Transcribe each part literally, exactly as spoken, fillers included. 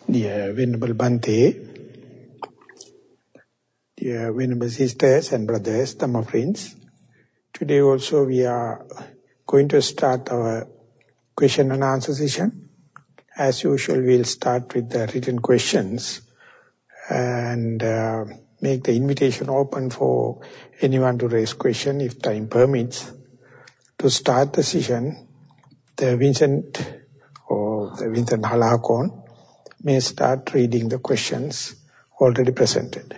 Dear Venerable Bhante, dear Venerable Sisters and Brothers, Dhamma friends, today also we are going to start our question and answer session. As usual, we'll start with the written questions and uh, make the invitation open for anyone to raise question if time permits. To start the session, the Vincent or the Vincent Halakon may start reading the questions already presented.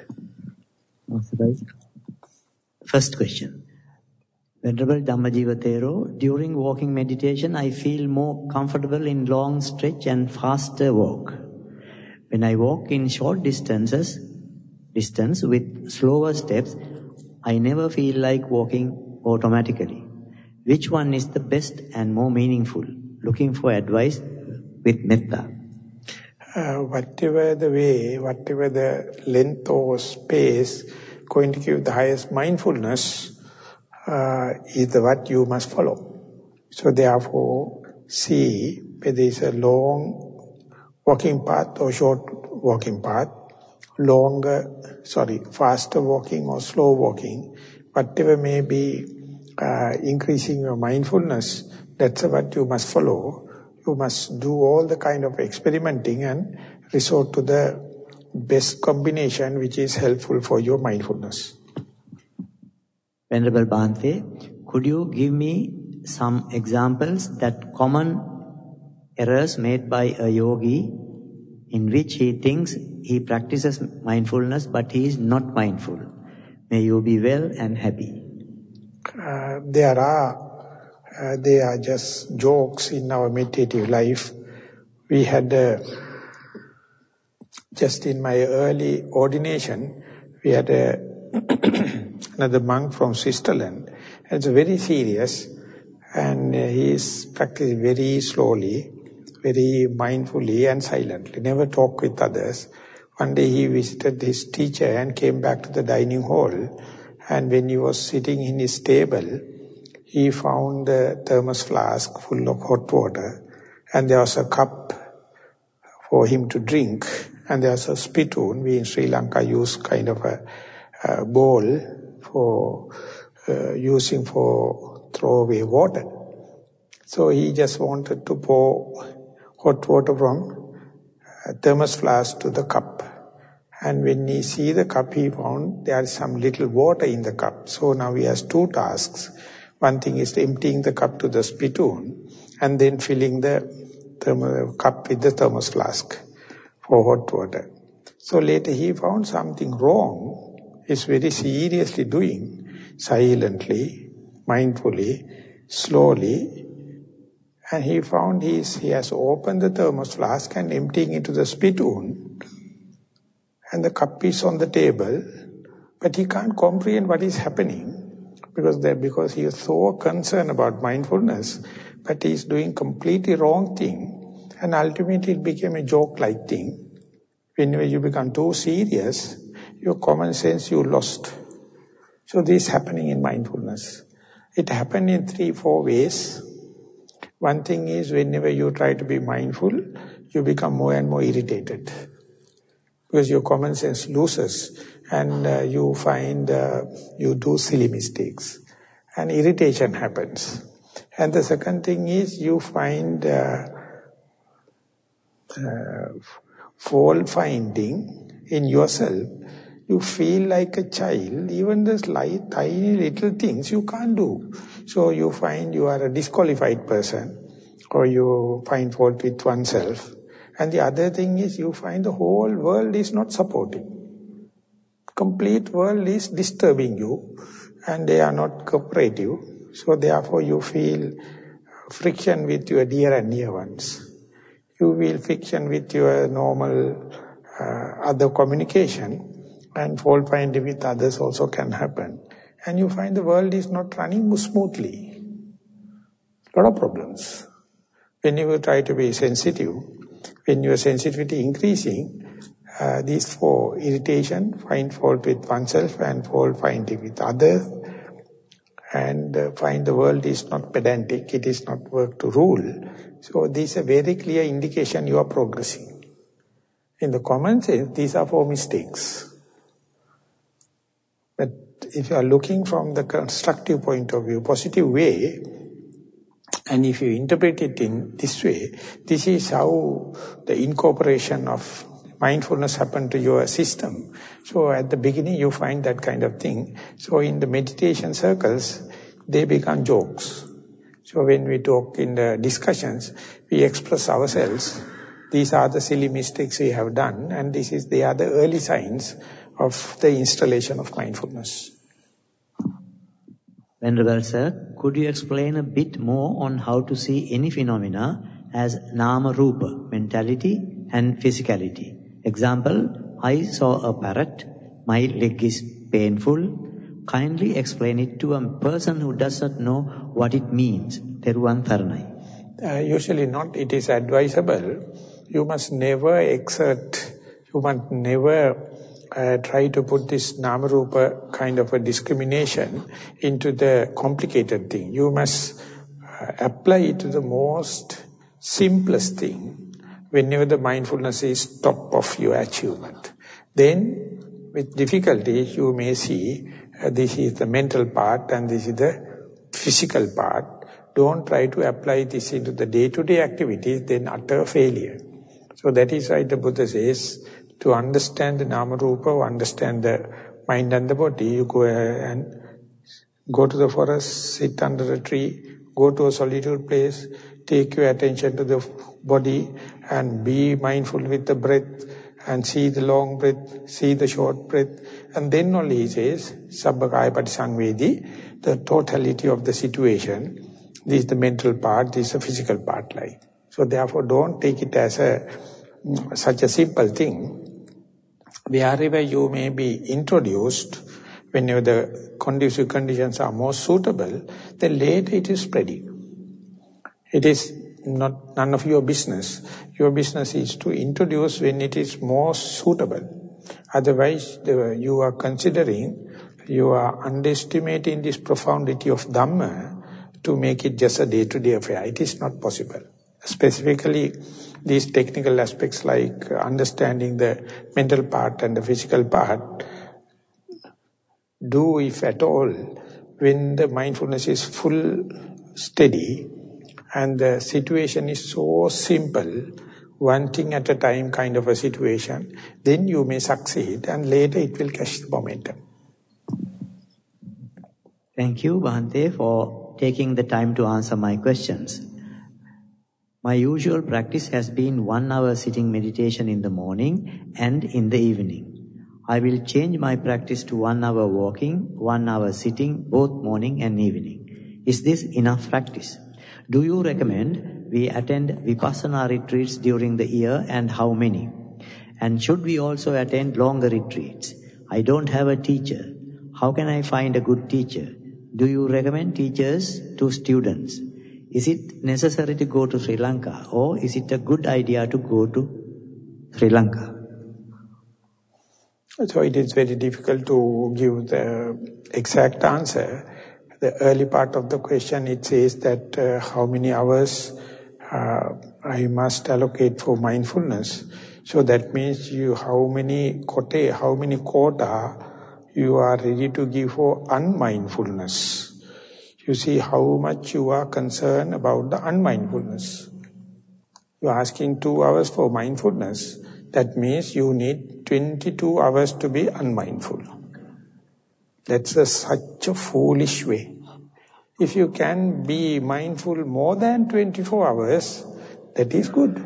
First question. Venerable Dhammajiva Thero, during walking meditation, I feel more comfortable in long stretch and faster walk. When I walk in short distances, distance with slower steps, I never feel like walking automatically. Which one is the best and more meaningful? Looking for advice with metta. Uh, whatever the way, whatever the length or space going to give the highest mindfulness uh, is the what you must follow. So therefore, see whether it's a long walking path or short walking path, longer, sorry, faster walking or slow walking, whatever may be uh, increasing your mindfulness, that's what you must follow. You must do all the kind of experimenting and resort to the best combination which is helpful for your mindfulness. Venerable Bhante, could you give me some examples that common errors made by a yogi in which he thinks he practices mindfulness but he is not mindful? May you be well and happy. Uh, there are Uh, they are just jokes in our meditative life. We had, uh, just in my early ordination, we had uh, another monk from Switzerland. It's very serious, and uh, he is practicing very slowly, very mindfully and silently, never talk with others. One day he visited his teacher and came back to the dining hall, and when he was sitting in his table, he found a thermos flask full of hot water, and there was a cup for him to drink, and there was a spittoon. We in Sri Lanka use kind of a, a bowl for uh, using for throwaway water. So he just wanted to pour hot water from a thermos flask to the cup. And when he see the cup, he found there is some little water in the cup. So now he has two tasks. One thing is emptying the cup to the spittoon and then filling the cup with the thermos flask for hot water. So later he found something wrong. He's very seriously doing, silently, mindfully, slowly. And he found he's, he has opened the thermos flask and emptying into the spittoon. And the cup is on the table, but he can't comprehend what is happening. Because they, because he is so concerned about mindfulness, but he is doing completely wrong thing, and ultimately it became a joke-like thing. Whenever you become too serious, your common sense you lost. So this is happening in mindfulness. It happened in three, four ways. One thing is whenever you try to be mindful, you become more and more irritated. Because your common sense loses and uh, you find uh, you do silly mistakes and irritation happens. And the second thing is you find uh, uh, fault finding in yourself. You feel like a child, even the slight, tiny little things you can't do. So you find you are a disqualified person or you find fault with oneself. And the other thing is you find the whole world is not supporting. Complete world is disturbing you and they are not cooperative. So therefore you feel friction with your dear and near ones. You feel friction with your normal uh, other communication, and fault finding with others also can happen. And you find the world is not running smoothly. A lot of problems. When you try to be sensitive, when your sensitivity increasing, uh, these four, irritation, find fault with oneself and fault finding with others, and uh, find the world is not pedantic, it is not work to rule. So this is a very clear indication you are progressing. In the common sense, these are four mistakes. But if you are looking from the constructive point of view, positive way, and if you interpret it in this way, this is how the incorporation of mindfulness happened to your system. So at the beginning you find that kind of thing. So in the meditation circles, they become jokes. So when we talk in the discussions, we express ourselves. These are the silly mistakes we have done, and this is they are the early signs of the installation of mindfulness. Venerable Sir, could you explain a bit more on how to see any phenomena as nama rupa, mentality and physicality? Example, I saw a parrot, my leg is painful. Kindly explain it to a person who does not know what it means. Teruvan Tharanai. Uh, usually not, it is advisable. You must never exert, you must never uh, try to put this Namarupa kind of a discrimination into the complicated thing. You must uh, apply it to the most simplest thing whenever the mindfulness is top of your achievement. Then, with difficulty, you may see uh, this is the mental part and this is the physical part. Don't try to apply this into the day-to-day activities, then utter failure. So that is why the Buddha says, to understand the Nama Rupa, understand the mind and the body, you go and go to the forest, sit under a tree, go to a solitude place, take your attention to the body and be mindful with the breath and see the long breath, see the short breath. And then only he says, Sabbakaya Patisangvedi, the totality of the situation. This is the mental part, this is the physical part like. So therefore don't take it as a such a simple thing. Wherever you may be introduced, whenever the conducive conditions are more suitable, then later it is spreading. It is not none of your business. Your business is to introduce when it is more suitable. Otherwise, the, you are considering, you are underestimating this profundity of Dhamma to make it just a day-to-day affair. It is not possible. Specifically, these technical aspects like understanding the mental part and the physical part, do if at all, when the mindfulness is full, steady, and the situation is so simple, one thing at a time kind of a situation, then you may succeed and later it will catch the momentum. Thank you, Bhante, for taking the time to answer my questions. My usual practice has been one hour sitting meditation in the morning and in the evening. I will change my practice to one hour walking, one hour sitting, both morning and evening. Is this enough practice? Do you recommend we attend Vipassana retreats during the year and how many? And should we also attend longer retreats? I don't have a teacher. How can I find a good teacher? Do you recommend teachers to students? Is it necessary to go to Sri Lanka, or is it a good idea to go to Sri Lanka? So it is very difficult to give the exact answer. The early part of the question, it says that uh, how many hours uh, I must allocate for mindfulness. So that means you how many quota, how many quota you are ready to give for unmindfulness. You see how much you are concerned about the unmindfulness. You are asking two hours for mindfulness. That means you need twenty-two hours to be unmindful. That's a, such a foolish way. If you can be mindful more than twenty-four hours, that is good.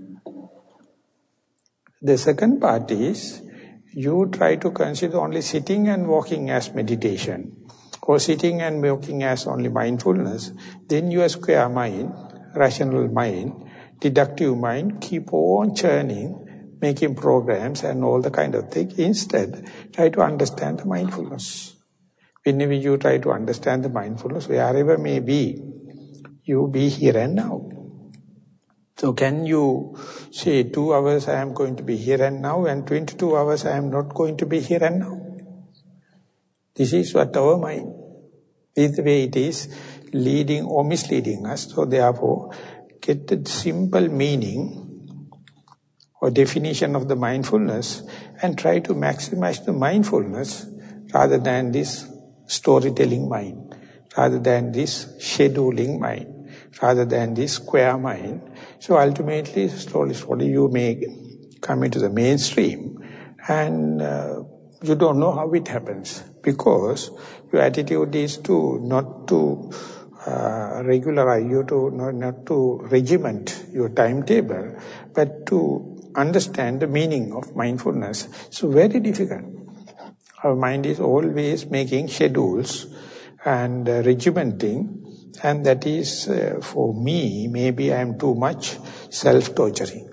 The second part is, you try to consider only sitting and walking as meditation, or sitting and walking as only mindfulness, then your square mind, rational mind, deductive mind, keep on churning, making programs and all the kind of thing. Instead, try to understand the mindfulness. Whenever you try to understand the mindfulness, wherever may be, you be here and now. So can you say two hours I am going to be here and now, and twenty-two hours I am not going to be here and now? This is what our mind, this is the way it is leading or misleading us. So therefore, get the simple meaning or definition of the mindfulness and try to maximize the mindfulness rather than this storytelling mind, rather than this scheduling mind, rather than this square mind. So ultimately, slowly, slowly you may come into the mainstream and uh, you don't know how it happens because your attitude is to not to uh, regularize, you to not, not to regiment your timetable, but to understand the meaning of mindfulness. So very difficult. Our mind is always making schedules and uh, regimenting, and that is, uh, for me, maybe I am too much self-torturing.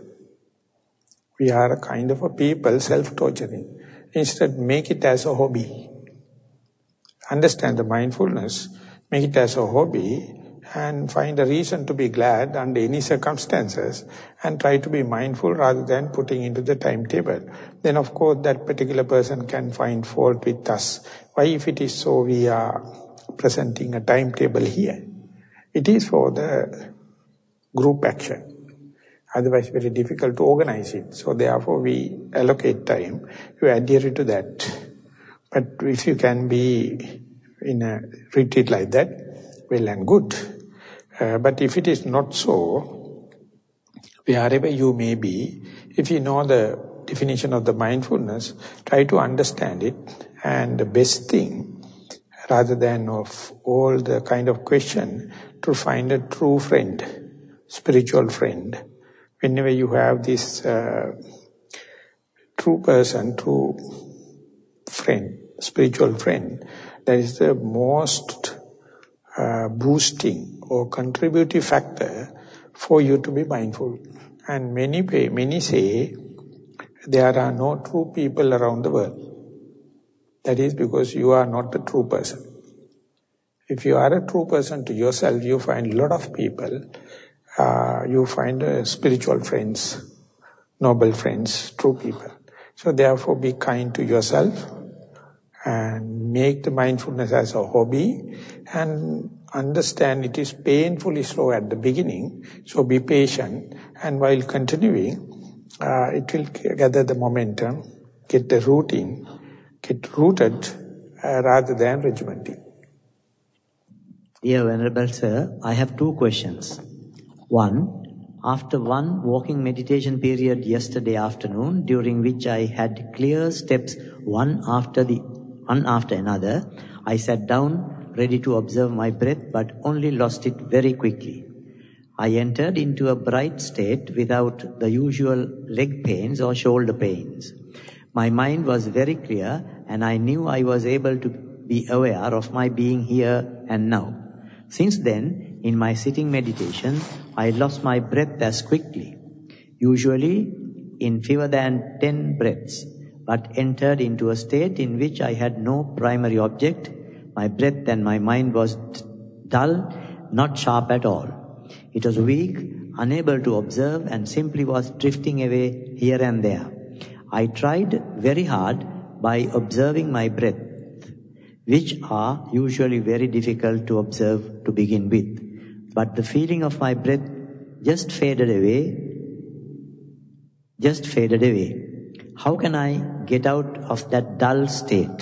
We are a kind of a people self-torturing. Instead, make it as a hobby. Understand the mindfulness, make it as a hobby, and find a reason to be glad under any circumstances, and try to be mindful rather than putting into the timetable. Then of course that particular person can find fault with us. Why, if it is so, we are presenting a timetable here? It is for the group action. Otherwise very difficult to organize it. So therefore we allocate time, you adhere to that. But if you can be in a retreat like that, well and good. Uh, but if it is not so, wherever you may be, if you know the definition of the mindfulness, try to understand it. And the best thing, rather than of all the kind of question, to find a true friend, spiritual friend. Whenever you have this uh, true person, true friend, spiritual friend, that is the most uh, boosting or contributive factor for you to be mindful. And many pay, many say there are no true people around the world. That is because you are not a true person. If you are a true person to yourself, you find a lot of people. Uh, you find uh, spiritual friends, noble friends, true people. So therefore be kind to yourself and make the mindfulness as a hobby and understand it is painfully slow at the beginning. So be patient, and while continuing, uh, it will gather the momentum, get the rooting, get rooted uh, rather than regimenting. Dear Venerable Sir, I have two questions. One, after one walking meditation period yesterday afternoon, during which I had clear steps one after the one after another, I sat down ready to observe my breath, but only lost it very quickly. I entered into a bright state without the usual leg pains or shoulder pains. My mind was very clear, and I knew I was able to be aware of my being here and now. Since then, in my sitting meditation, I lost my breath as quickly, usually in fewer than ten breaths, but entered into a state in which I had no primary object. My breath and my mind was dull, not sharp at all. It was weak, unable to observe, and simply was drifting away here and there. I tried very hard by observing my breath, which are usually very difficult to observe to begin with. But the feeling of my breath just faded away, just faded away. How can I get out of that dull state?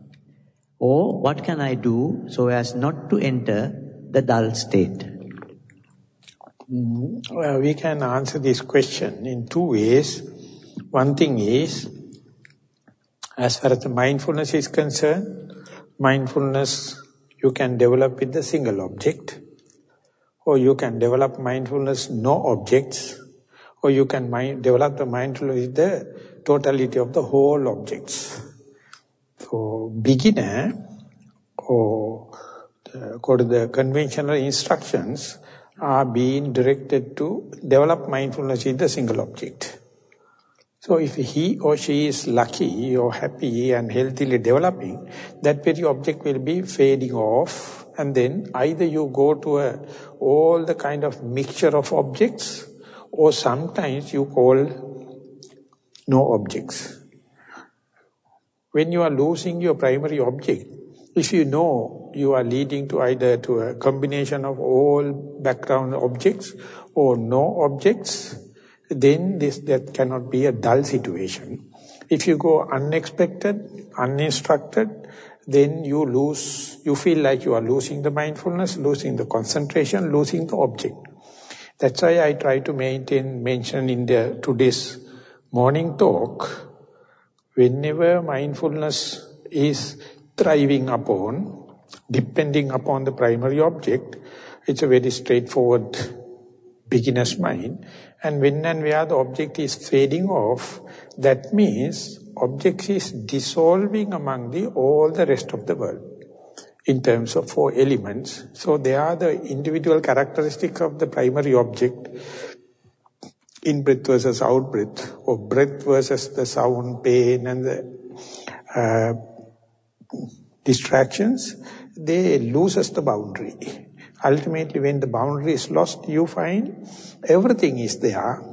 Or what can I do so as not to enter the dull state? Mm, well, we can answer this question in two ways. One thing is, as far as the mindfulness is concerned, mindfulness you can develop with the single object, or you can develop mindfulness no objects, or you can mind, develop the mindfulness with the totality of the whole objects. So beginner, or the, according to the conventional instructions, are being directed to develop mindfulness with the single object. So if he or she is lucky or happy and healthily developing, that very object will be fading off, and then either you go to a, all the kind of mixture of objects, or sometimes you call no objects. When you are losing your primary object, if you know you are leading to either to a combination of all background objects or no objects, then this that cannot be a dull situation. If you go unexpected, uninstructed, then you lose, you feel like you are losing the mindfulness, losing the concentration, losing the object. That's why I try to maintain, mention in the today's morning talk, whenever mindfulness is thriving upon, depending upon the primary object, it's a very straightforward beginner's mind. And when and where the object is fading off, that means object is dissolving among the all the rest of the world in terms of four elements. So they are the individual characteristics of the primary object, in-breath versus out-breath, or breath versus the sound, pain, and the uh, distractions. They loses the boundary. Ultimately, when the boundary is lost, you find everything is there,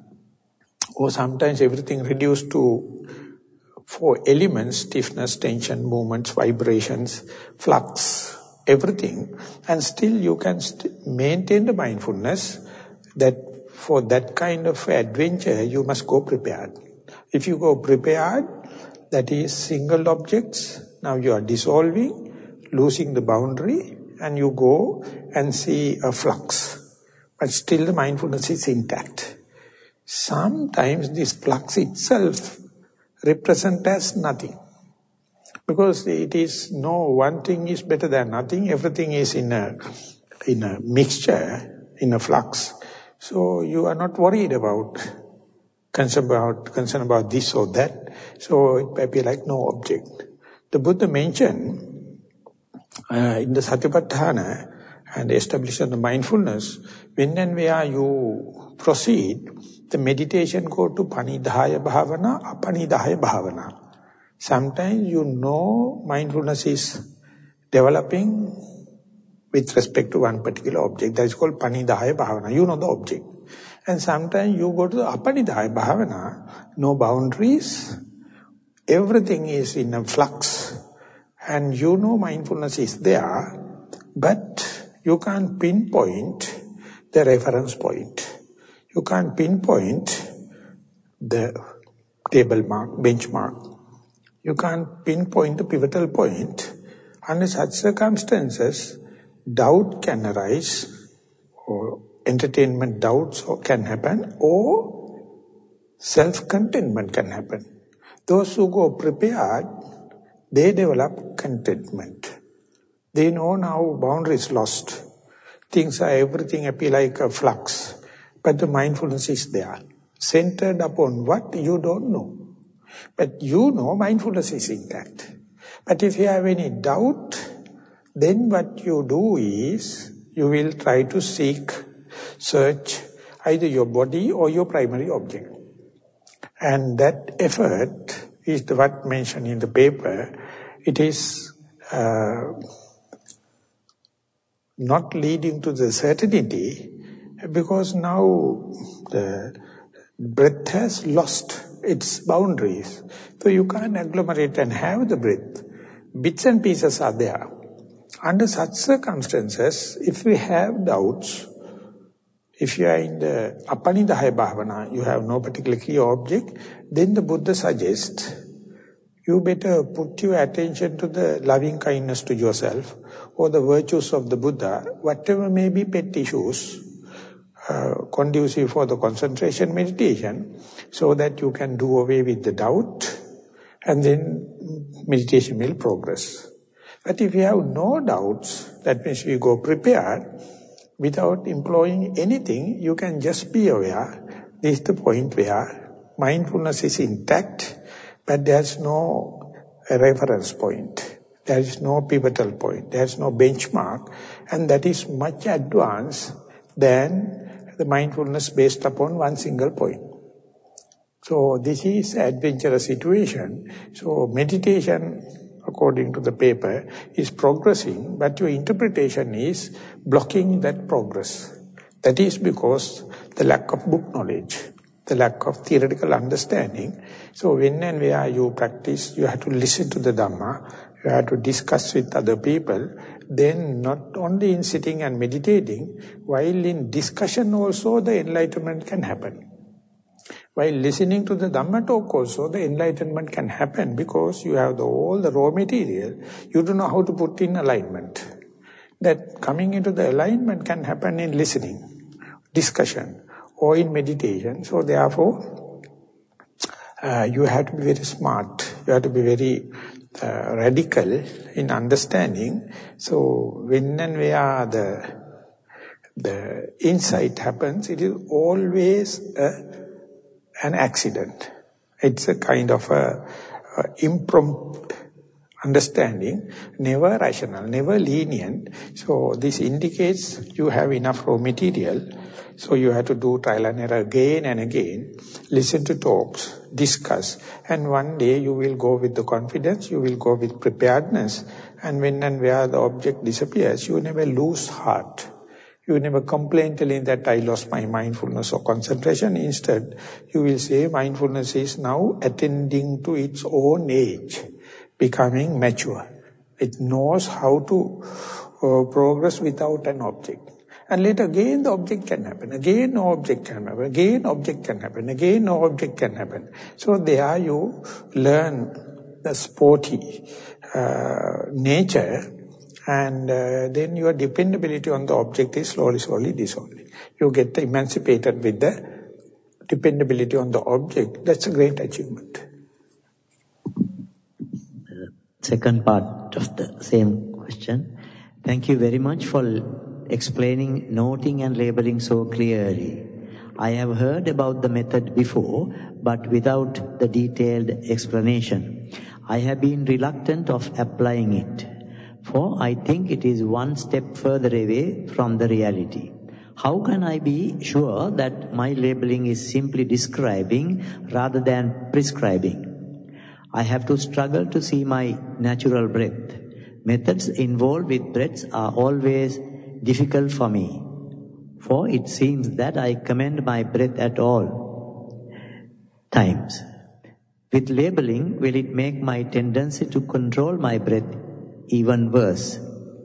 or sometimes everything reduced to four elements: stiffness, tension, movements, vibrations, flux, everything. And still you can st maintain the mindfulness. That for that kind of adventure, you must go prepared. If you go prepared, that is single objects, now you are dissolving, losing the boundary, and you go and see a flux. But still the mindfulness is intact. Sometimes this flux itself represents as nothing. Because it is no one thing is better than nothing, everything is in a, in a mixture, in a flux. So you are not worried about, concerned about, concerned about this or that. So it may be like no object. The Buddha mentioned Uh, in the Satipatthana and establishing the mindfulness, when and where you proceed, the meditation go to Panidhaya Bhavana, Apanidhaya Bhavana. Sometimes you know mindfulness is developing with respect to one particular object. That is called Panidhaya Bhavana. You know the object. And sometimes you go to the Apanidhaya Bhavana, no boundaries, everything is in a flux. And you know mindfulness is there, but you can't pinpoint the reference point. You can't pinpoint the table mark, benchmark. You can't pinpoint the pivotal point. Under such circumstances, doubt can arise, or entertainment doubts can happen, or self-contentment can happen. Those who go prepared, they develop contentment. They know now boundary is lost. Things are, everything appear like a flux. But the mindfulness is there. Centered upon what you don't know. But you know mindfulness is intact. But if you have any doubt, then what you do is, you will try to seek, search either your body or your primary object. And that effort is the what mentioned in the paper. It is uh, not leading to the certainty, because now the breath has lost its boundaries. So you can't agglomerate and have the breath. Bits and pieces are there. Under such circumstances, if we have doubts, if you are in the Apanidhaya Bhavana, you have no particular clear object, then the Buddha suggests you better put your attention to the loving kindness to yourself, or the virtues of the Buddha, whatever may be pet issues, uh, conducive for the concentration meditation, so that you can do away with the doubt, and then meditation will progress. But if you have no doubts, that means you go prepared, without employing anything, you can just be aware. This is the point where mindfulness is intact, but there's no reference point. There is no pivotal point. There is no benchmark. And that is much advanced than the mindfulness based upon one single point. So this is an adventurous situation. So meditation, according to the paper, is progressing, but your interpretation is blocking that progress. That is because the lack of book knowledge, the lack of theoretical understanding. So when and where you practice, you have to listen to the Dhamma, you have to discuss with other people, then not only in sitting and meditating, while in discussion also the enlightenment can happen. While listening to the Dhamma talk also, the enlightenment can happen because you have the, all the raw material. You don't know how to put in alignment. That coming into the alignment can happen in listening, discussion, or in meditation. So therefore, uh, you have to be very smart. You have to be very uh, radical in understanding. So when and where the, the insight happens, it is always a an accident. It's a kind of a, a impromptu understanding, never rational, never lenient. So this indicates you have enough raw material. So you have to do trial and error again and again, listen to talks, discuss, and one day you will go with the confidence, you will go with preparedness, and when and where the object disappears, you never lose heart. You never complain telling that I lost my mindfulness or concentration. Instead, you will say mindfulness is now attending to its own age, becoming mature. It knows how to uh, progress without an object. And later again the object can happen, again no object can happen, again object can happen, again no object can happen. So there you learn the sporty uh, nature. And uh, then your dependability on the object is slowly, slowly dissolving. You get emancipated with the dependability on the object. That's a great achievement. Uh, second part of the same question. Thank you very much for explaining, noting and labeling so clearly. I have heard about the method before, but without the detailed explanation. I have been reluctant of applying it. For I think it is one step further away from the reality. How can I be sure that my labeling is simply describing rather than prescribing? I have to struggle to see my natural breath. Methods involved with breaths are always difficult for me, for it seems that I commend my breath at all times. With labeling, will it make my tendency to control my breath even worse?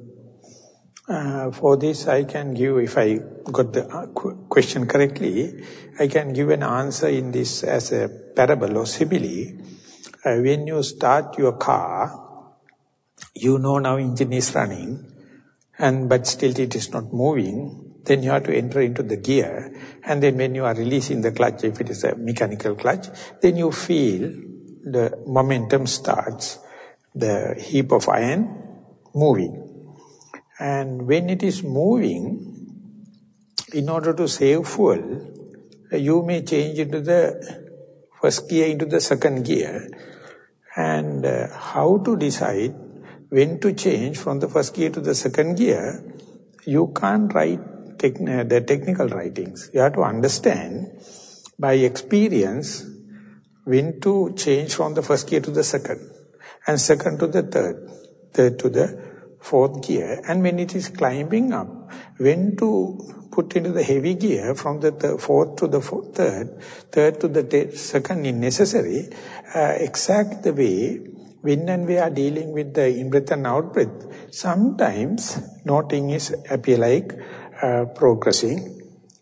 Uh, for this I can give, if I got the question correctly, I can give an answer in this as a parable or simile. Uh, when you start your car, you know now engine is running, and but still it is not moving. Then you have to enter into the gear, and then when you are releasing the clutch, if it is a mechanical clutch, then you feel the momentum starts, the heap of iron moving. And when it is moving, in order to save fuel, you may change into the first gear into the second gear. And uh, how to decide when to change from the first gear to the second gear, you can't write techn the technical writings. You have to understand by experience when to change from the first gear to the second, and second to the third, third to the fourth gear. And when it is climbing up, when to put into the heavy gear from the th fourth to the fourth, third, third to the second if necessary, uh, exact the way when and we are dealing with the in-breath and out-breath, sometimes noting is appear like uh, progressing,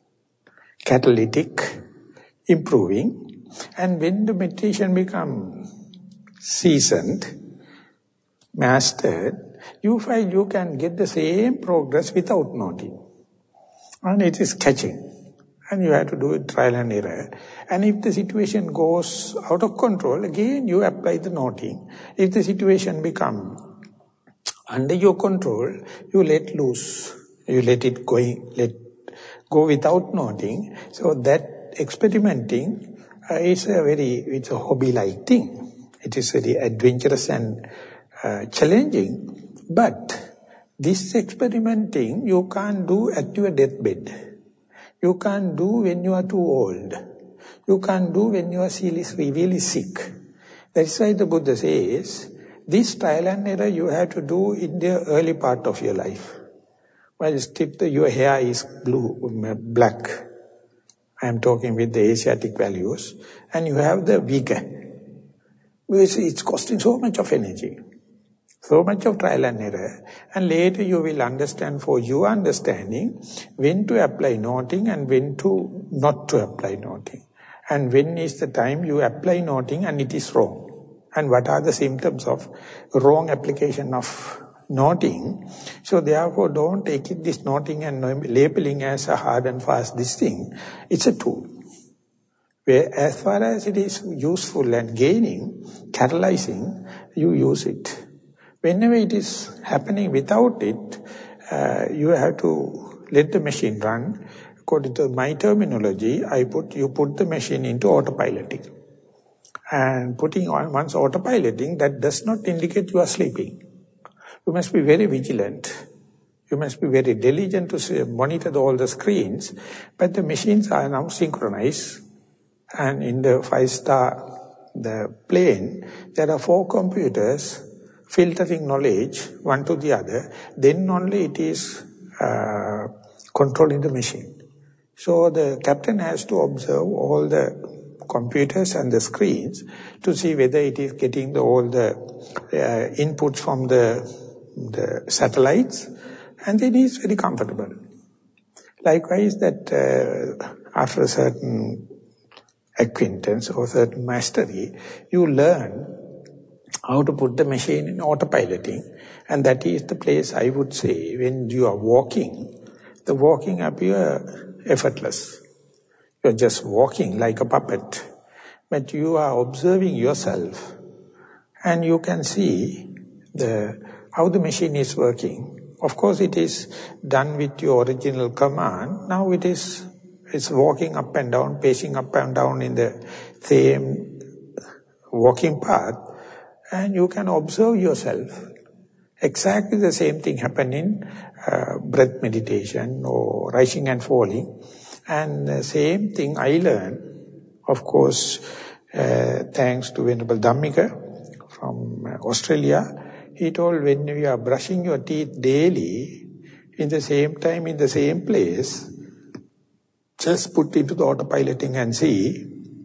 catalytic, improving. And when the meditation becomes seasoned, mastered, you find you can get the same progress without noting. And it is catching. And you have to do it trial and error. And if the situation goes out of control, again you apply the noting. If the situation becomes under your control, you let loose. You let it go, let go without noting. So that experimenting uh, is a very, it's a hobby-like thing. It is very adventurous and uh, challenging. But this experimenting you can't do at your deathbed. You can't do when you are too old. You can't do when you are really, really sick. That's why the Buddha says, this trial and error you have to do in the early part of your life. While still your hair is blue, black. I am talking with the Asiatic values. And you have the vigor. It's costing so much of energy. So much of trial and error, and later you will understand for your understanding when to apply noting and when to not to apply noting. And when is the time you apply noting and it is wrong? And what are the symptoms of wrong application of noting? So therefore don't take it, this noting and labeling as a hard and fast this thing. It's a tool. Where as far as it is useful and gaining, catalyzing, you use it. Whenever it is happening without it, uh, you have to let the machine run. According to my terminology, I put you put the machine into autopiloting. And putting on one's autopiloting, that does not indicate you are sleeping. You must be very vigilant. You must be very diligent to monitor all the screens. But the machines are now synchronized. And in the five-star the plane, there are four computers filtering knowledge, one to the other. Then only it is uh, controlling the machine. So the captain has to observe all the computers and the screens to see whether it is getting the, all the uh, inputs from the, the satellites, and then he is very comfortable. Likewise, that uh, after a certain acquaintance or certain mastery, you learn how to put the machine in autopiloting, and that is the place I would say when you are walking, the walking appear effortless. You are just walking like a puppet, but you are observing yourself, and you can see the how the machine is working. Of course, it is done with your original command. Now it is it's walking up and down, pacing up and down in the same walking path, and you can observe yourself. Exactly the same thing happen in uh, breath meditation or rising and falling. And the same thing I learned, of course, uh, thanks to Venerable Dhammika from uh, Australia. He told when you are brushing your teeth daily, in the same time, in the same place, just put into the autopiloting and see,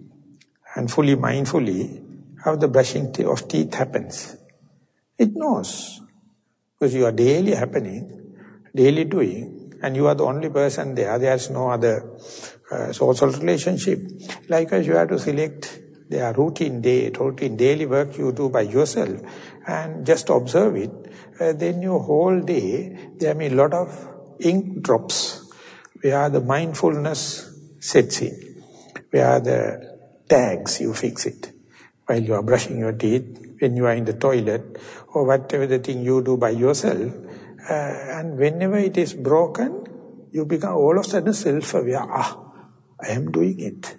and fully mindfully, how the brushing of teeth happens. It knows, because you are daily happening, daily doing, and you are the only person there. There is no other uh, social relationship. Likewise, you have to select their routine day, routine daily work you do by yourself, and just observe it. Uh, then your whole day, there may be a lot of ink drops, where the mindfulness sets in, where the tags, you fix it. While you are brushing your teeth, when you are in the toilet, or whatever the thing you do by yourself, uh, and whenever it is broken, you become all of a sudden self-aware. Ah, I am doing it.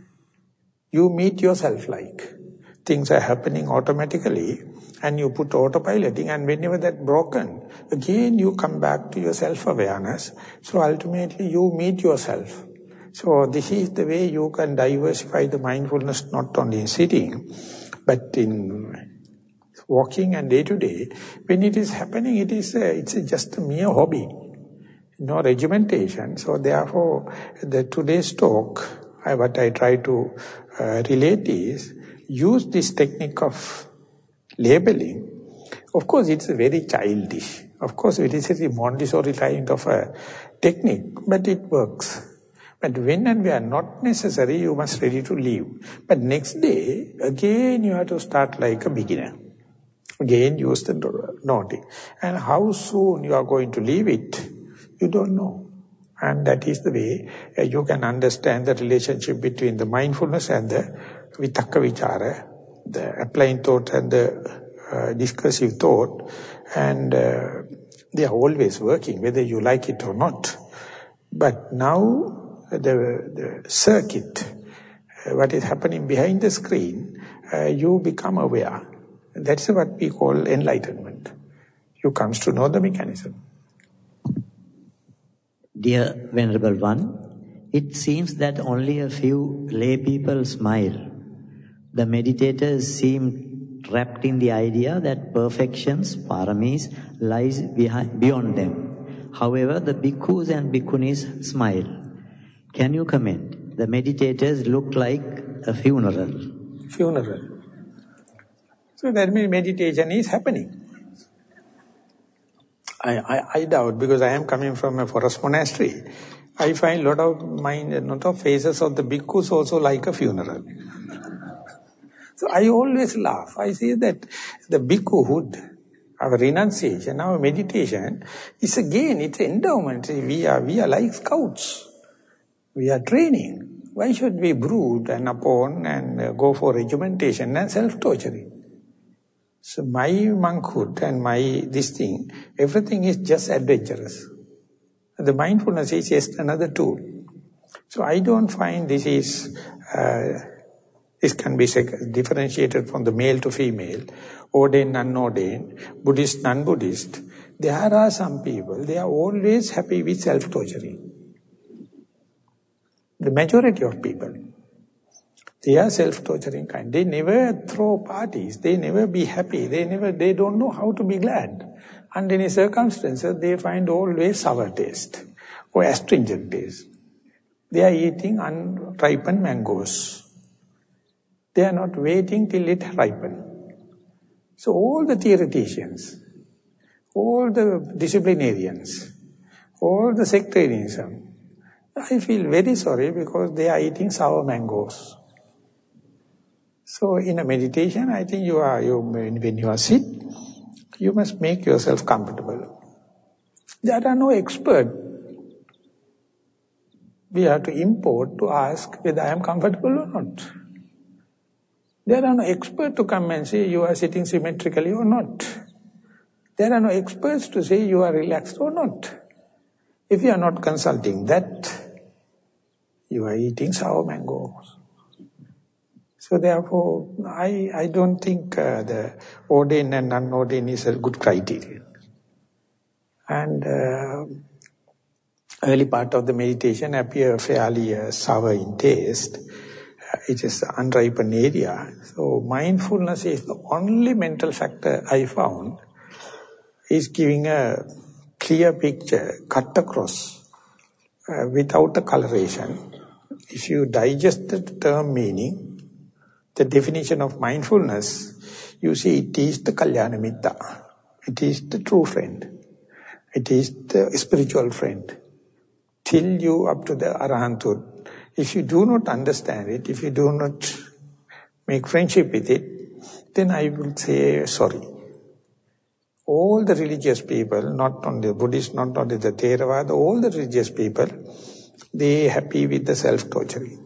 You meet yourself like. Things are happening automatically, and you put autopiloting, and whenever that broken, again you come back to your self-awareness. So ultimately you meet yourself. So this is the way you can diversify the mindfulness, not only in sitting, but in walking and day-to-day. When it is happening, it is a, it's a just a mere hobby, no regimentation. So therefore, the today's talk, I, what I try to uh, relate is, use this technique of labeling. Of course, it's very childish. Of course, it is a Montessori kind of a technique, but it works. But when and where not necessary, you must ready to leave. But next day, again you have to start like a beginner. Again use the noting. And how soon you are going to leave it, you don't know. And that is the way uh, you can understand the relationship between the mindfulness and the vitakka vichara, the applying thought and the uh, discursive thought. And uh, they are always working, whether you like it or not. But now, the, the circuit, uh, what is happening behind the screen, uh, you become aware. That's what we call enlightenment. You comes to know the mechanism. Dear Venerable One, it seems that only a few lay people smile. The meditators seem trapped in the idea that perfections, paramis, lies behind, beyond them. However, the bhikkhus and bhikkhunis smile. Can you comment? The meditators look like a funeral. Funeral. So that means meditation is happening. I, I, I doubt, because I am coming from a forest monastery. I find a lot of mind, a lot of faces of the bhikkhus also like a funeral. So I always laugh. I say that the bhikkhuhood, our renunciation, our meditation, is again, it's endowment. We are, we are like scouts. We are training. Why should we brood and upon and uh, go for regimentation and self-torturing? So my monkhood and my this thing, everything is just adventurous. The mindfulness is just another tool. So I don't find this is, uh, this can be differentiated from the male to female, ordained, unordained, Buddhist, non-Buddhist. There are some people, they are always happy with self-torturing. The majority of people, they are self-torturing kind. They never throw parties, they never be happy, they never, they don't know how to be glad. Under any circumstances, they find always sour taste or astringent taste. They are eating unripened mangoes. They are not waiting till it ripens. So all the theoreticians, all the disciplinarians, all the sectarianism, I feel very sorry because they are eating sour mangoes. So in a meditation, I think you are, you, when you are sit, you must make yourself comfortable. There are no experts. We have to import to ask whether I am comfortable or not. There are no experts to come and say you are sitting symmetrically or not. There are no experts to say you are relaxed or not. If you are not consulting that, you are eating sour mangoes. So therefore, I, I don't think uh, the ordained and unordained is a good criterion. And uh, early part of the meditation appear fairly uh, sour in taste. Uh, it is the unripened area. So mindfulness is the only mental factor I found is giving a clear picture, cut across, uh, without a coloration. If you digest the term meaning, the definition of mindfulness, you see it is the Kalyana Mitta. It is the true friend. It is the spiritual friend. Till you up to the Arahanthood, if you do not understand it, if you do not make friendship with it, then I will say sorry. All the religious people, not only the Buddhists, not only the Theravada, all the religious people, they are happy with the self-torturing.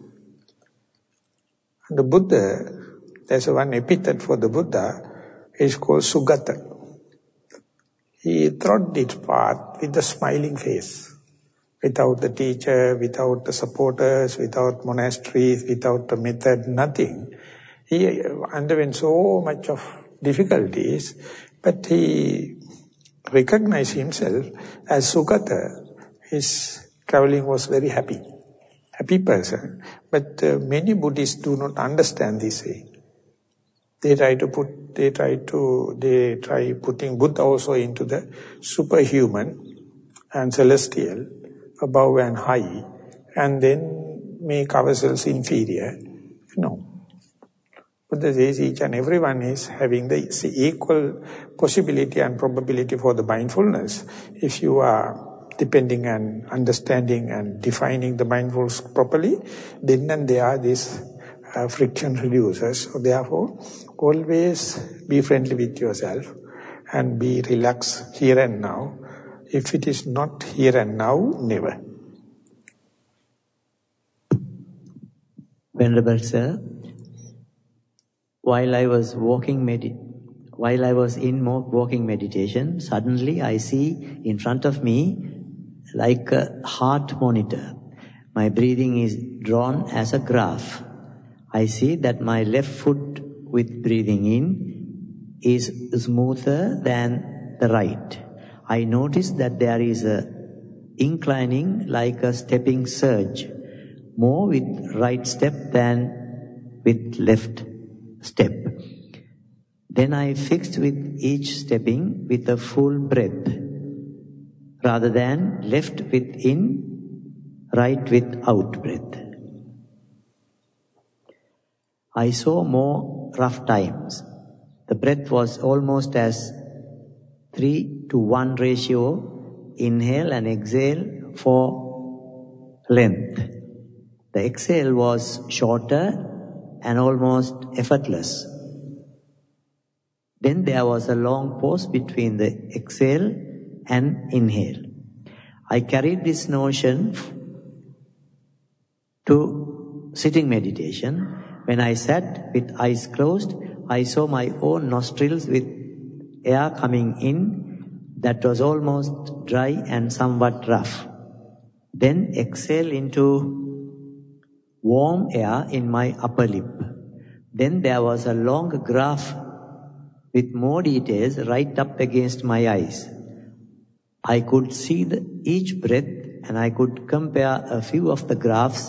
The Buddha, there's one epithet for the Buddha, is called Sugata. He trod its path with a smiling face, without the teacher, without the supporters, without monasteries, without the method, nothing. He underwent so much of difficulties, but he recognized himself as Sugata. His traveling was very happy. Happy person, but uh, many Buddhists do not understand this way. They try to put, they try to, they try putting Buddha also into the superhuman and celestial, above and high, and then make ourselves inferior. No. Buddha says each and everyone is having the equal possibility and probability for the mindfulness. If you are depending on understanding and defining the mindfulness properly, then and there this uh, friction reduces. So therefore, always be friendly with yourself and be relaxed here and now. If it is not here and now, never. Venerable Sir, while I was walking medi while I was in walking meditation, suddenly I see in front of me like a heart monitor. My breathing is drawn as a graph. I see that my left foot with breathing in is smoother than the right. I notice that there is a inclining like a stepping surge, more with right step than with left step. Then I fixed with each stepping with a full breath, rather than left with in, right with out breath. I saw more rough times. The breath was almost as three to one ratio, inhale and exhale for length. The exhale was shorter and almost effortless. Then there was a long pause between the exhale and inhale. I carried this notion to sitting meditation. When I sat with eyes closed, I saw my own nostrils with air coming in that was almost dry and somewhat rough. Then exhale into warm air in my upper lip. Then there was a long graph with more details right up against my eyes. I could see the, each breath and I could compare a few of the graphs.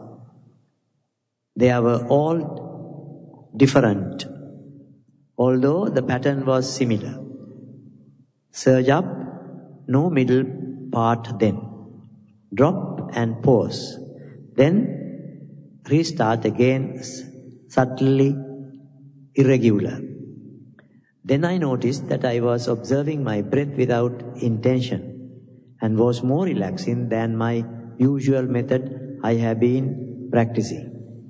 They were all different, although the pattern was similar. Surge up, no middle part then. Drop and pause. Then restart again, subtly irregular. Then I noticed that I was observing my breath without intention and was more relaxing than my usual method I have been practicing.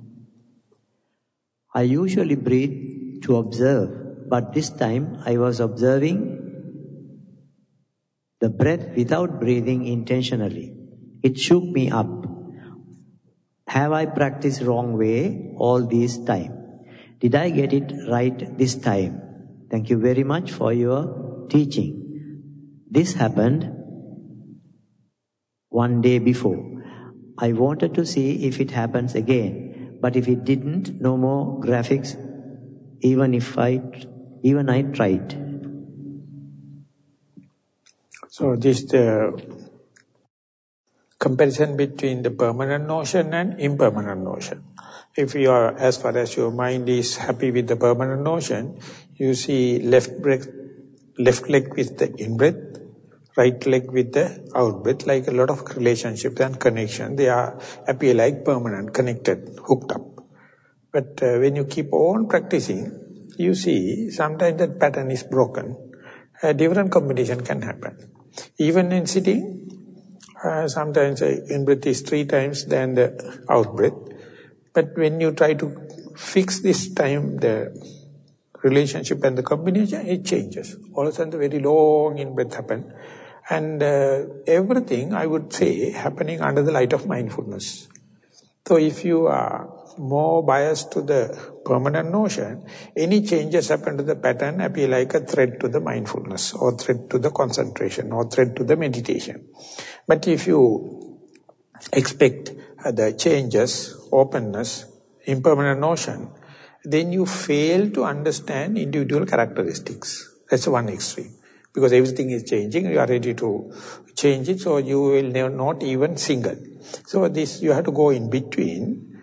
I usually breathe to observe, but this time I was observing the breath without breathing intentionally. It shook me up. Have I practiced wrong way all this time? Did I get it right this time? Thank you very much for your teaching. This happened one day before. I wanted to see if it happens again, but if it didn't, no more graphics, even if I, even I tried. So this the comparison between the permanent notion and impermanent notion. If you are, as far as your mind is happy with the permanent notion, you see left breath, left leg with the in-breath, right leg with the out-breath, like a lot of relationships and connection. They are appear like permanent, connected, hooked up. But uh, when you keep on practicing, you see sometimes that pattern is broken. A different combination can happen. Even in sitting, uh, sometimes the in-breath is three times than the out-breath. But when you try to fix this time, the relationship and the combination, it changes. All of a sudden, the very long in-breath happen. And uh, everything, I would say, happening under the light of mindfulness. So if you are more biased to the permanent notion, any changes happen to the pattern appear like a threat to the mindfulness, or threat to the concentration, or threat to the meditation. But if you expect uh, the changes, openness, impermanent notion, then you fail to understand individual characteristics. That's one extreme. Because everything is changing, you are ready to change it, so you will not even single. So this, you have to go in between,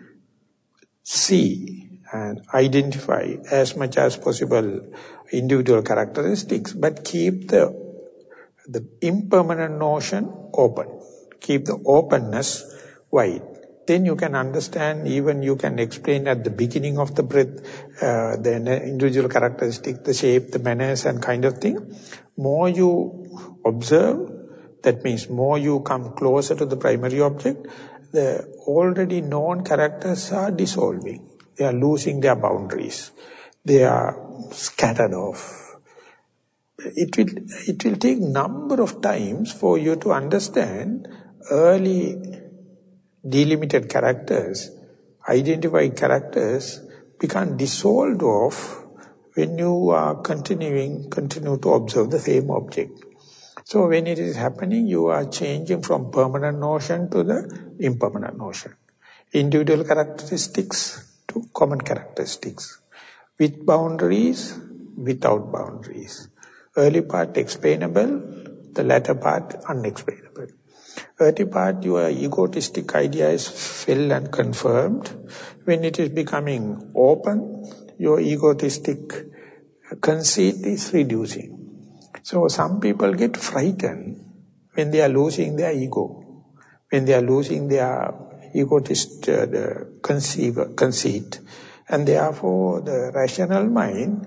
see and identify as much as possible individual characteristics, but keep the, the impermanent notion open. Keep the openness wide. Then you can understand, even you can explain at the beginning of the breath, uh, the individual characteristic, the shape, the manners and kind of thing. More you observe, that means more you come closer to the primary object, the already known characters are dissolving. They are losing their boundaries. They are scattered off. It will, it will take number of times for you to understand early delimited characters, identified characters become dissolved off when you are continuing, continue to observe the same object. So when it is happening, you are changing from permanent notion to the impermanent notion. Individual characteristics to common characteristics. With boundaries, without boundaries. Early part explainable, the latter part unexplainable. Early part, your egotistic idea is filled and confirmed. When it is becoming open, your egotistic conceit is reducing. So some people get frightened when they are losing their ego, when they are losing their egotist uh, the conceiver, conceit, and therefore the rational mind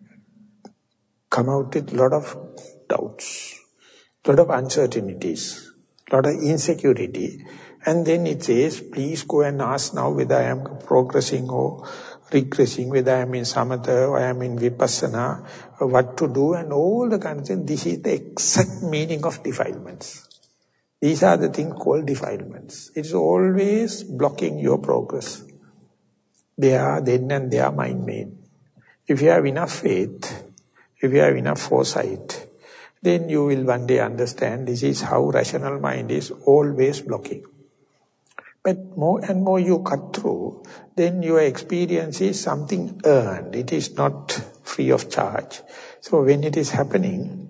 come out with a lot of doubts, a lot of uncertainties, a lot of insecurity, And then it says, please go and ask now whether I am progressing or regressing, whether I am in samatha or I am in vipassana, or what to do, and all the kind of things. This is the exact meaning of defilements. These are the things called defilements. It is always blocking your progress. They are then and they are mind-made. If you have enough faith, if you have enough foresight, then you will one day understand this is how rational mind is always blocking. But more and more you cut through, then your experience is something earned. It is not free of charge. So when it is happening,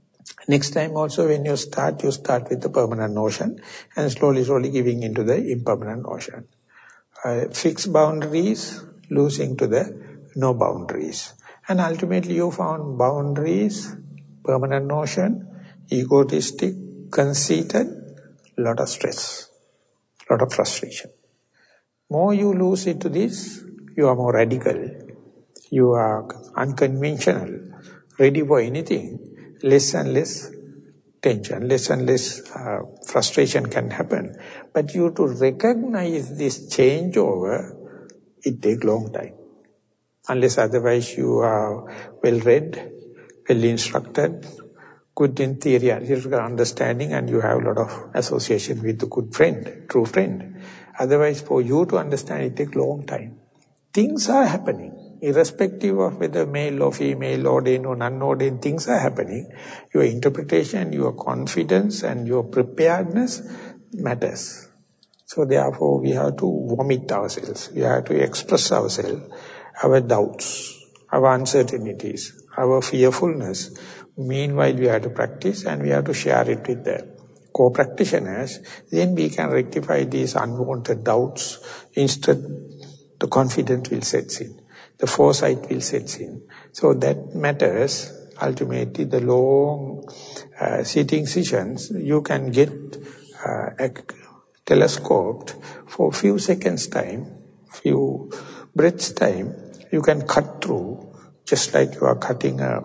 next time also when you start, you start with the permanent notion and slowly, slowly giving into the impermanent notion. Uh, fixed boundaries, losing to the no boundaries. And ultimately you found boundaries, permanent notion, egotistic, conceited, lot of stress, lot of frustration. More you lose into this, you are more radical, you are unconventional, ready for anything, less and less tension, less and less uh, frustration can happen. But you to recognize this changeover, it takes long time. Unless otherwise you are well-read, well-instructed, good in theory and theoretical understanding, and you have a lot of association with the good friend, true friend. Otherwise, for you to understand, it takes long time. Things are happening, irrespective of whether male or female, ordained or non-ordained, things are happening. Your interpretation, your confidence, and your preparedness matters. So therefore, we have to vomit ourselves. We have to express ourselves, our doubts, our uncertainties, our fearfulness. Meanwhile, we have to practice and we have to share it with the co-practitioners. Then we can rectify these unwanted doubts. Instead, the confidence will set in. The foresight will set in. So that matters. Ultimately, the long uh, sitting sessions, you can get uh, telescoped for few seconds time, few breaths time. You can cut through, just like you are cutting a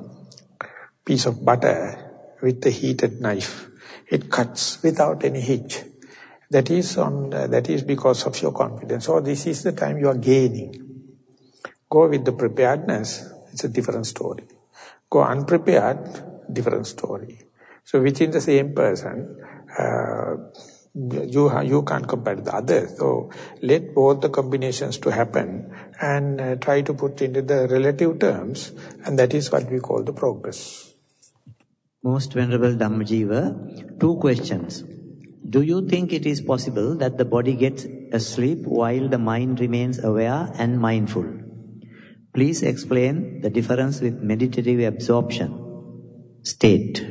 piece of butter with a heated knife. It cuts without any hitch. That is on. Uh, that is because of your confidence. So this is the time you are gaining. Go with the preparedness, it's a different story. Go unprepared, different story. So within the same person, uh, you you can't compare the others. So let both the combinations to happen and uh, try to put into the relative terms, and that is what we call the progress. Most Venerable Dhammajiva, two questions. Do you think it is possible that the body gets asleep while the mind remains aware and mindful? Please explain the difference with meditative absorption state.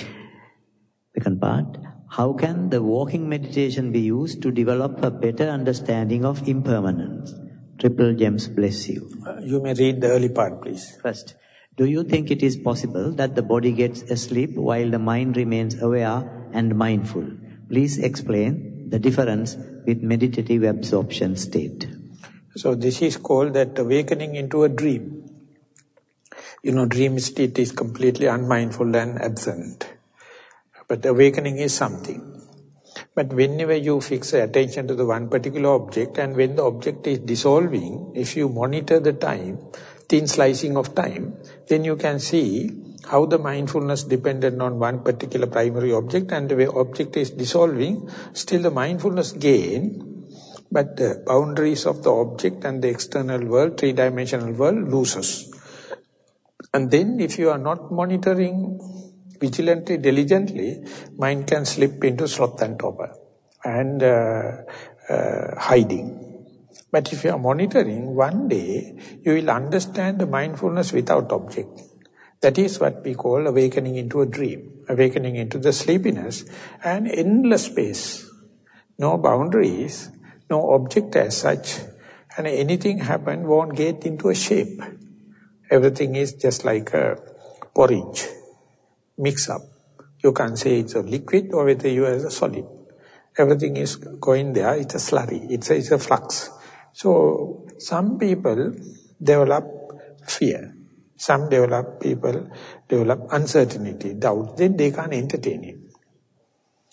Second part, how can the walking meditation be used to develop a better understanding of impermanence? Triple gems bless you. Uh, you may read the early part, please. First, do you think it is possible that the body gets asleep while the mind remains aware and mindful? Please explain the difference with meditative absorption state. So this is called that awakening into a dream. You know, dream state is completely unmindful and absent. But awakening is something. But whenever you fix attention to the one particular object, and when the object is dissolving, if you monitor the time, thin slicing of time, then you can see how the mindfulness depended on one particular primary object, and the way object is dissolving, still the mindfulness gain, but the boundaries of the object and the external world, three-dimensional world, loses. And then if you are not monitoring vigilantly, diligently, mind can slip into sloth and torpor and uh, uh, hiding. But if you are monitoring, one day you will understand the mindfulness without object. That is what we call awakening into a dream, awakening into the sleepiness and endless space. No boundaries, no object as such, and anything happen won't get into a shape. Everything is just like a porridge, mix up. You can't say it's a liquid or whether you are a solid. Everything is going there, it's a slurry, it's a, it's a flux. So some people develop fear. Some develop people develop uncertainty, doubt, then they can't entertain it.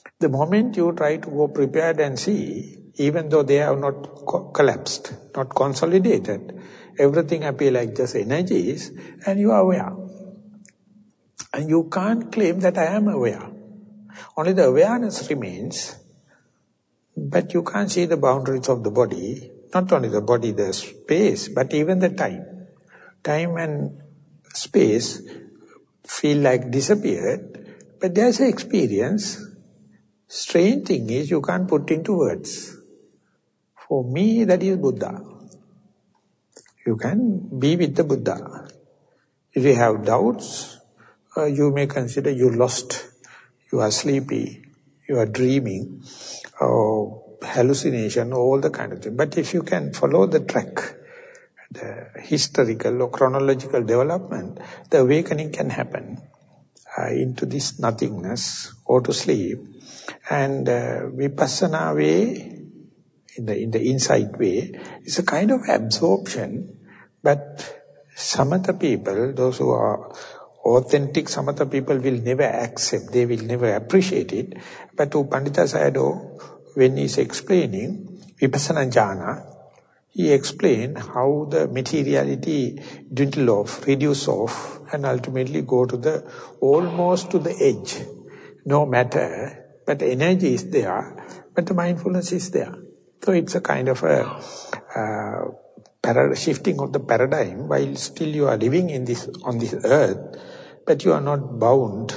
The moment you try to go prepared and see, even though they have not co collapsed, not consolidated, everything appears like just energies, and you are aware. And you can't claim that I am aware. Only the awareness remains, but you can't see the boundaries of the body, not only the body, the space, but even the time. Time and space feel like disappeared, but there's an experience. Strange thing is you can't put into words. For me, that is Buddha. You can be with the Buddha. If you have doubts, uh, you may consider you lost, you are sleepy, you are dreaming, or hallucination, all the kind of thing. But if you can follow the track, the historical or chronological development, the awakening can happen uh, into this nothingness or to sleep. And uh, Vipassana way, in the, in the insight way, is a kind of absorption, but Samatha people, those who are authentic Samatha people will never accept, they will never appreciate it. But to Pandita Sayadaw, when he is explaining Vipassana Jhana, he explained how the materiality dwindle off, reduce off, and ultimately go to the, almost to the edge. No matter, but energy is there, but the mindfulness is there. So it's a kind of a uh, shifting of the paradigm, while still you are living in this on this earth, but you are not bound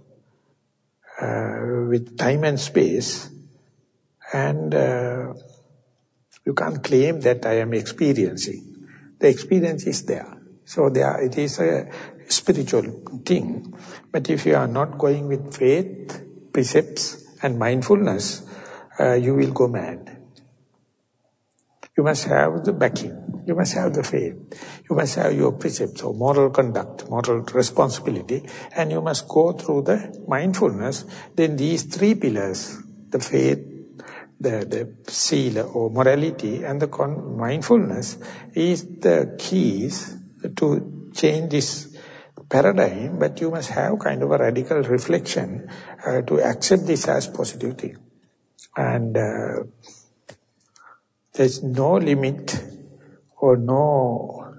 uh, with time and space, and uh, you can't claim that I am experiencing. The experience is there. So there, it is a spiritual thing. But if you are not going with faith, precepts and mindfulness, uh, you will go mad. You must have the backing. You must have the faith. You must have your precepts or moral conduct, moral responsibility, and you must go through the mindfulness. Then these three pillars, the faith, the, the sila or morality, and the con mindfulness is the keys to change this paradigm, but you must have kind of a radical reflection uh, to accept this as positive thing. And uh, there's no limit or no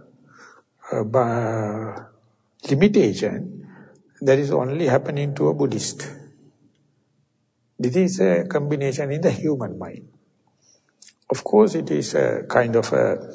uh, limitation that is only happening to a Buddhist. This is a combination in the human mind. Of course, it is a kind of a,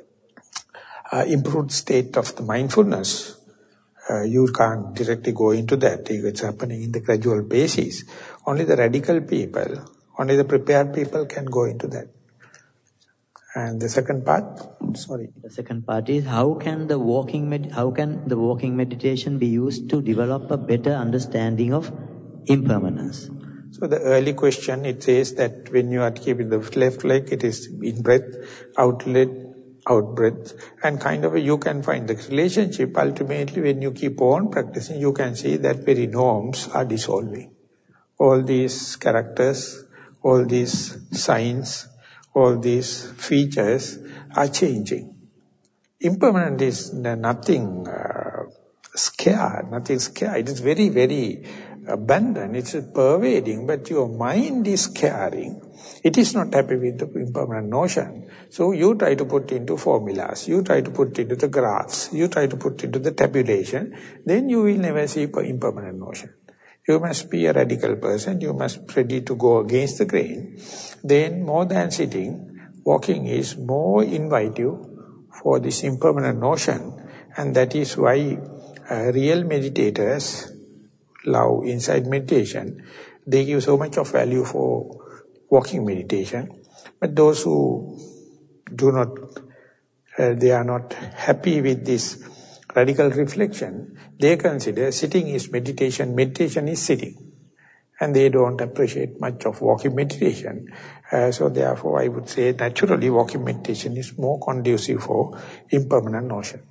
a improved state of the mindfulness. Uh, you can't directly go into that. It's happening in the gradual basis. Only the radical people, only the prepared people can go into that. And the second part, sorry. The second part is how can the walking med how can the walking meditation be used to develop a better understanding of impermanence? So the early question, it says that when you are keeping the left leg, it is in breath, outlet, out breath, and kind of a, you can find the relationship. Ultimately, when you keep on practicing, you can see that very norms are dissolving. All these characters, all these signs, all these features are changing. Impermanent is nothing uh, scared, nothing scared. It is very, very abundant. It's pervading, but your mind is caring. It is not happy with the impermanent notion. So you try to put into formulas, you try to put into the graphs, you try to put into the tabulation, then you will never see impermanent notion. You must be a radical person, you must be ready to go against the grain. Then more than sitting, walking is more invitive for this impermanent notion, and that is why uh, real meditators love insight meditation. They give so much of value for walking meditation. But those who do not, uh, they are not happy with this radical reflection, they consider sitting is meditation, meditation is sitting. And they don't appreciate much of walking meditation. Uh, so therefore I would say naturally walking meditation is more conducive for impermanent notion.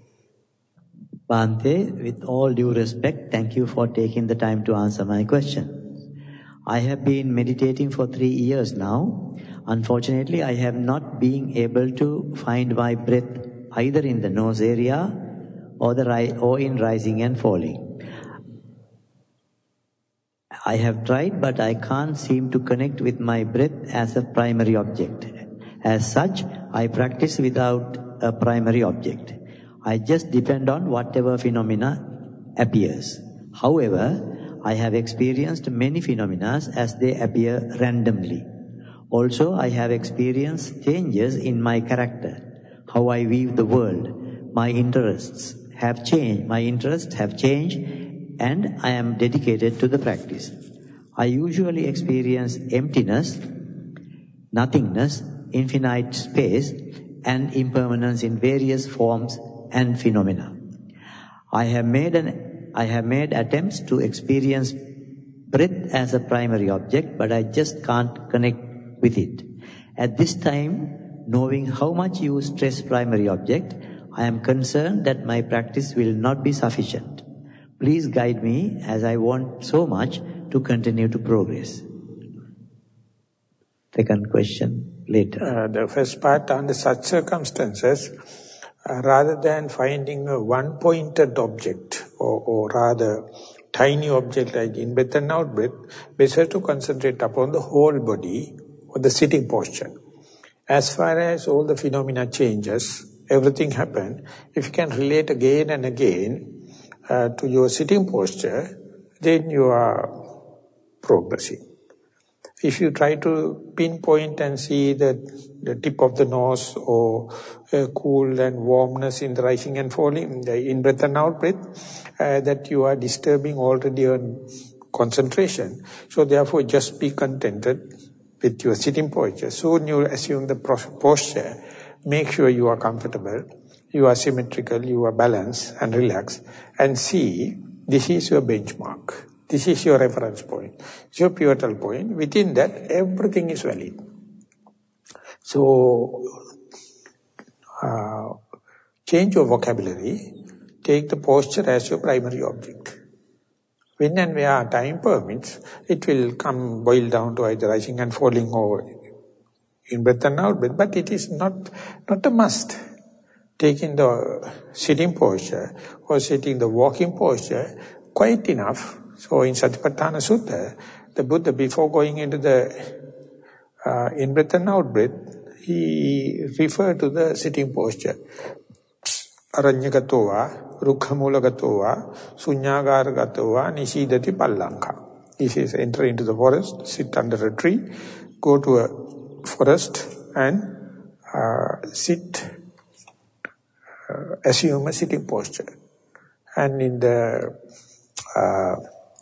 Bhante, with all due respect, thank you for taking the time to answer my question. I have been meditating for three years now. Unfortunately, I have not been able to find my breath either in the nose area or, the ri or in rising and falling. I have tried, but I can't seem to connect with my breath as a primary object. As such, I practice without a primary object. I just depend on whatever phenomena appears. However, I have experienced many phenomena as they appear randomly. Also, I have experienced changes in my character, how I view the world. My interests have changed. My interests have changed, and I am dedicated to the practice. I usually experience emptiness, nothingness, infinite space, and impermanence in various forms and phenomena. I have made an I have made attempts to experience breath as a primary object, but I just can't connect with it. At this time, knowing how much you stress primary object, I am concerned that my practice will not be sufficient. Please guide me, as I want so much to continue to progress. Second question later. Uh, the first part, under such circumstances, uh, rather than finding a one-pointed object, or, or rather tiny object like in-breath and out-breath, better to concentrate upon the whole body or the sitting posture. As far as all the phenomena changes, everything happen, if you can relate again and again uh, to your sitting posture, then you are progressing. If you try to pinpoint and see the, the tip of the nose or uh, cool and warmness in the rising and falling, the in-breath and out-breath, uh, that you are disturbing already on concentration. So therefore just be contented with your sitting posture. Soon you assume the posture. Make sure you are comfortable, you are symmetrical, you are balanced and relaxed, and see this is your benchmark. This is your reference point. It's your pivotal point. Within that, everything is valid. So, uh, change your vocabulary. Take the posture as your primary object. When and where time permits, it will come boil down to either rising and falling or in-breath and out-breath. But it is not, not a must. Taking the sitting posture or sitting the walking posture, quite enough. So in Satipatthana Sutta, the Buddha, before going into the uh, in-breath and out-breath, he referred to the sitting posture. Aranyagatowa, Rukhamulagatowa, Sunyagaragatowa, Nishidati Pallanka. He says, enter into the forest, sit under a tree, go to a forest and uh, sit, uh, assume a sitting posture. And in the uh,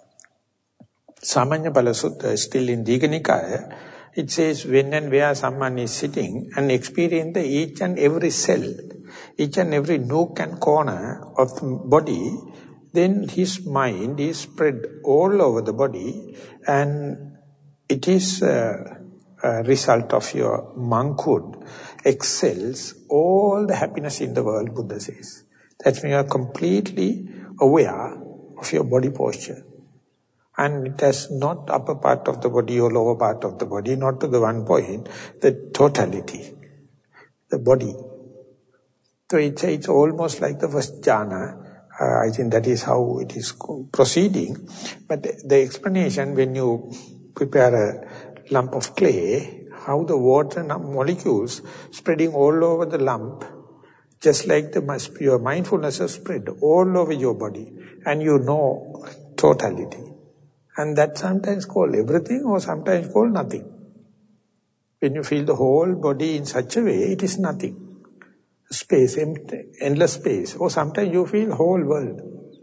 Samanyapala Sutta, still in Digha Nikaya, it says when and where someone is sitting and experience the each and every cell, each and every nook and corner of the body, then his mind is spread all over the body, and it is a, a result of your monkhood, excels all the happiness in the world, Buddha says. That's when you are completely aware of your body posture. And it has not upper part of the body or lower part of the body, not to the one point, the totality, the body. So it's, it's almost like the first jhana. Uh, I think that is how it is proceeding. But the, the explanation, when you prepare a lump of clay, how the water molecules spreading all over the lump, just like the your mindfulness is spread all over your body, and you know totality. And that sometimes called everything or sometimes called nothing. When you feel the whole body in such a way, it is nothing. Space, empty, endless space. Or sometimes you feel whole world.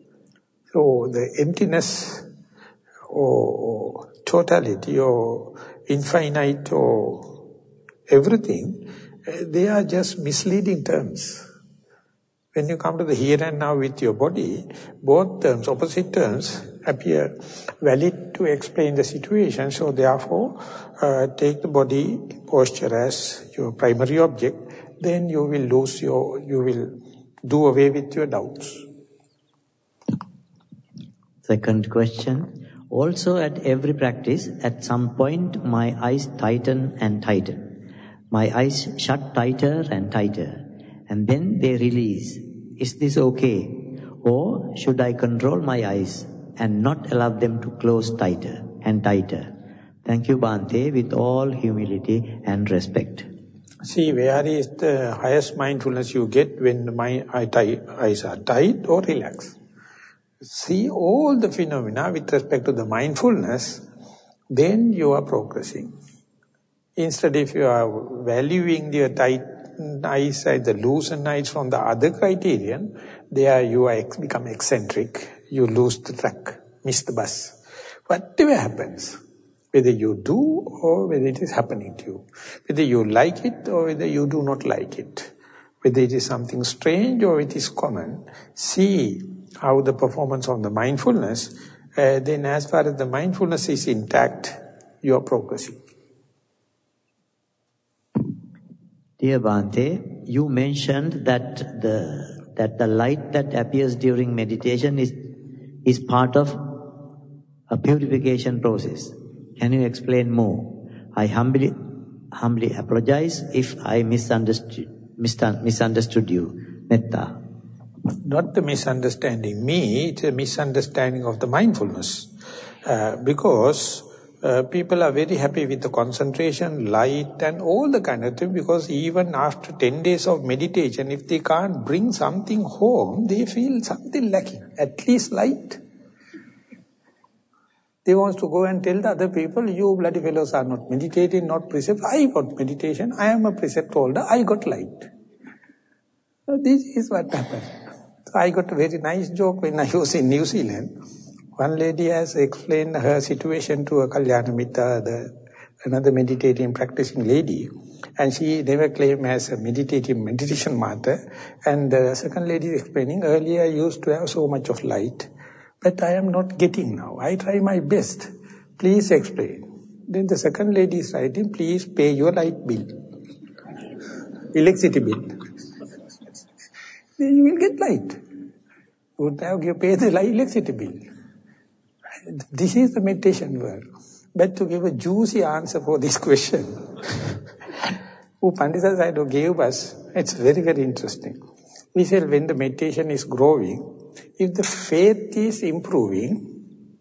So the emptiness or totality or infinite or everything, they are just misleading terms. When you come to the here and now with your body, both terms, opposite terms, appear valid to explain the situation. So therefore, uh, take the body posture as your primary object, then you will lose your, you will do away with your doubts. Second question. Also at every practice, at some point my eyes tighten and tighten. My eyes shut tighter and tighter, and then they release. Is this okay? Or should I control my eyes and not allow them to close tighter? and tighter. Thank you, Bhante, with all humility and respect. See, where is the highest mindfulness you get when the mind, eyes are tight or relaxed? See all the phenomena with respect to the mindfulness, then you are progressing. Instead, if you are valuing the tight eyes and the loosened eyes from the other criterion, there you are ex become eccentric, you lose the track, miss the bus. Whatever happens, whether you do or whether it is happening to you, whether you like it or whether you do not like it, whether it is something strange or it is common, see how the performance of the mindfulness, uh, then as far as the mindfulness is intact, you are progressing. Dear Bhante, you mentioned that the that the light that appears during meditation is is part of a purification process. Can you explain more? I humbly humbly apologize if I misunderstood misunderstood you. Metta. Not the misunderstanding me, it's a misunderstanding of the mindfulness. Uh, because uh, people are very happy with the concentration, light and all the kind of thing, because even after ten days of meditation, if they can't bring something home, they feel something lacking, at least light. They want to go and tell the other people, you bloody fellows are not meditating, not precept. I got meditation, I am a precept holder, I got light. So this is what happened. So I got a very nice joke when I was in New Zealand. One lady has explained her situation to a Kalyana Mitta, the, another meditating practicing lady. And she never claimed as a meditative meditation master. And the second lady is explaining, earlier I used to have so much of light, but I am not getting now. I try my best. Please explain. Then the second lady is writing, please pay your light bill. Electricity bill. Then you will get light. Would have you pay the electricity bill. This is the meditation world. But to give a juicy answer for this question, who Pandita Sayadaw gave us, it's very, very interesting. We said when the meditation is growing, if the faith is improving,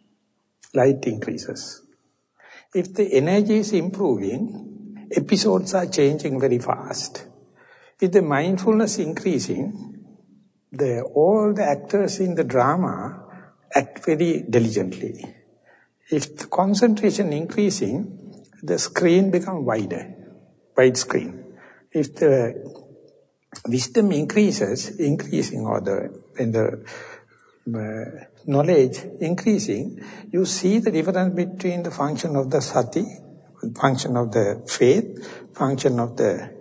light increases. If the energy is improving, episodes are changing very fast. If the mindfulness is increasing, the, all the actors in the drama act very diligently. If the concentration increasing, the screen becomes wider, wide screen. If the wisdom increases, increasing, or the, when the uh, knowledge increasing, you see the difference between the function of the sati, function of the faith, function of the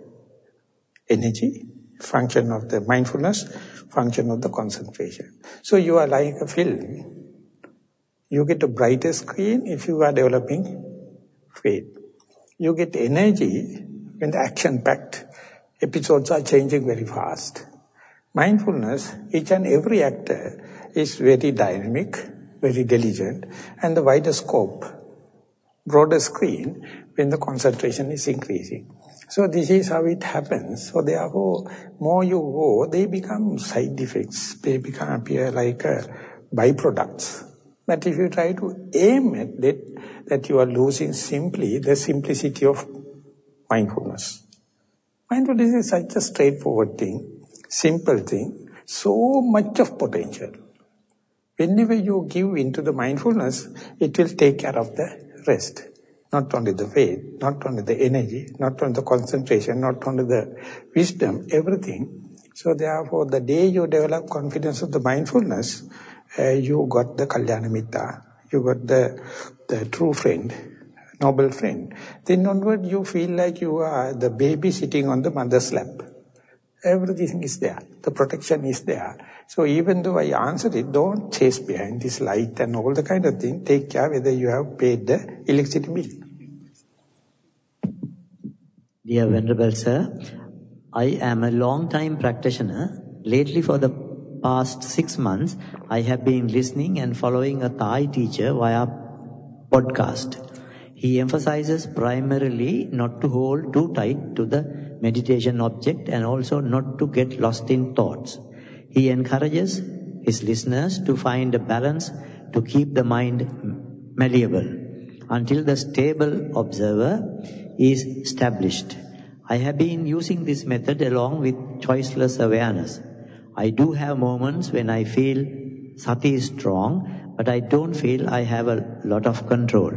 energy, function of the mindfulness, function of the concentration. So you are like a film. You get a brighter screen if you are developing faith. You get energy when the action-packed episodes are changing very fast. Mindfulness, each and every actor is very dynamic, very diligent, and the wider scope, broader screen when the concentration is increasing. So this is how it happens. So therefore, more you go, they become side effects. They become appear like uh, byproducts. But if you try to aim at that, that you are losing simply the simplicity of mindfulness. Mindfulness is such a straightforward thing, simple thing, so much of potential. Whenever you give into the mindfulness, it will take care of the rest. Not only the faith, not only the energy, not only the concentration, not only the wisdom, everything. So therefore, the day you develop confidence of the mindfulness, uh, you got the Kalyana Mitta, you got the, the true friend, noble friend. Then onward you feel like you are the baby sitting on the mother's lap. Everything is there. The protection is there. So even though I answered it, don't chase behind this light and all the kind of thing. Take care whether you have paid the electricity bill. Dear Venerable Sir, I am a long-time practitioner. Lately, for the past six months, I have been listening and following a Thai teacher via podcast. He emphasizes primarily not to hold too tight to the meditation object and also not to get lost in thoughts. He encourages his listeners to find a balance to keep the mind malleable until the stable observer is established. I have been using this method along with choiceless awareness. I do have moments when I feel sati is strong, but I don't feel I have a lot of control.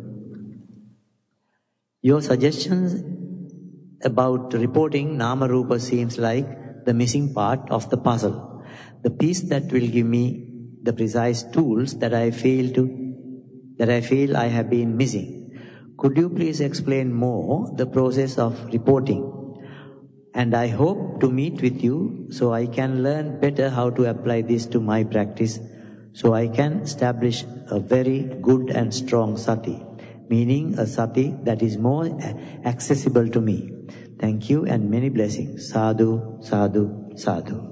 Your suggestions about reporting Nama Rupa seems like the missing part of the puzzle. The piece that will give me the precise tools that I feel to, that I feel I have been missing. Could you please explain more the process of reporting? And I hope to meet with you so I can learn better how to apply this to my practice, so I can establish a very good and strong sati, meaning a sati that is more accessible to me. Thank you and many blessings. Sadhu, sadhu, sadhu.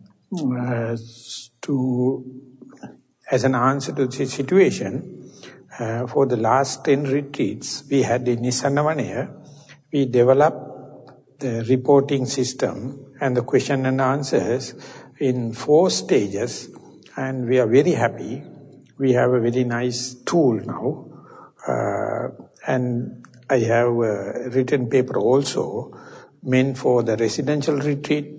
As, to, as an answer to this situation, uh, for the last ten retreats we had in Nisanavanaya, we developed the reporting system and the question and answers in four stages, and we are very happy. We have a very nice tool now, uh, and I have a written paper also meant for the residential retreat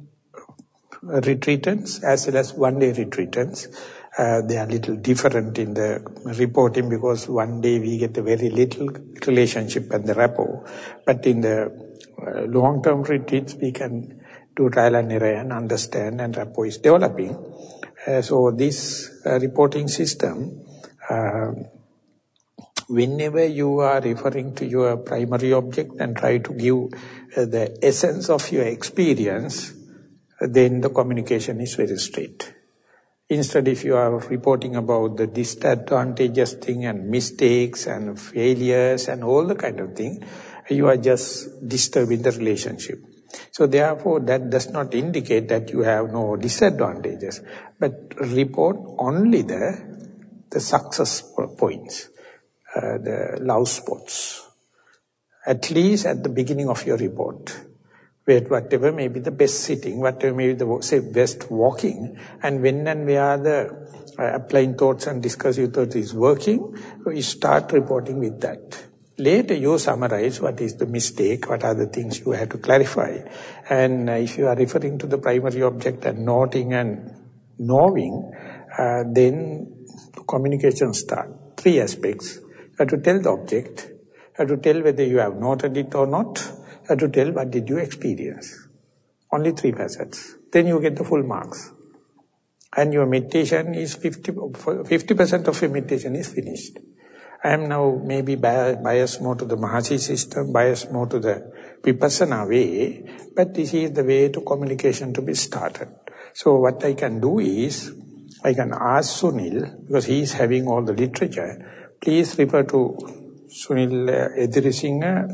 uh, retreatants as well as one-day retreatants. Uh, they are a little different in the reporting because one day we get a very little relationship and the rapport, but in the Uh, long-term retreats, we can do trial and error and understand, and rapport is developing. Uh, so this uh, reporting system, uh, whenever you are referring to your primary object and try to give uh, the essence of your experience, uh, then the communication is very straight. Instead, if you are reporting about the disadvantageous thing and mistakes and failures and all the kind of thing, you are just disturbing the relationship. So therefore, that does not indicate that you have no disadvantages, but report only the, the success points, uh, the love spots, at least at the beginning of your report. Where whatever may be the best sitting, whatever may be the say, best walking, and when and where the uh, applying thoughts and discussive thoughts is working, you start reporting with that. Later you summarize what is the mistake, what are the things you have to clarify. And uh, if you are referring to the primary object and noting and knowing, uh, then communication starts. Three aspects. You have to tell the object, you have to tell whether you have noted it or not, you have to tell what did you experience. Only three facets. Then you get the full marks. And your meditation is fifty percent of your meditation is finished. I am now maybe biased more to the Mahasi system, biased more to the Vipassana way, but this is the way to communication to be started. So what I can do is, I can ask Sunil, because he is having all the literature, please refer to Sunil uh, Edirisinghe.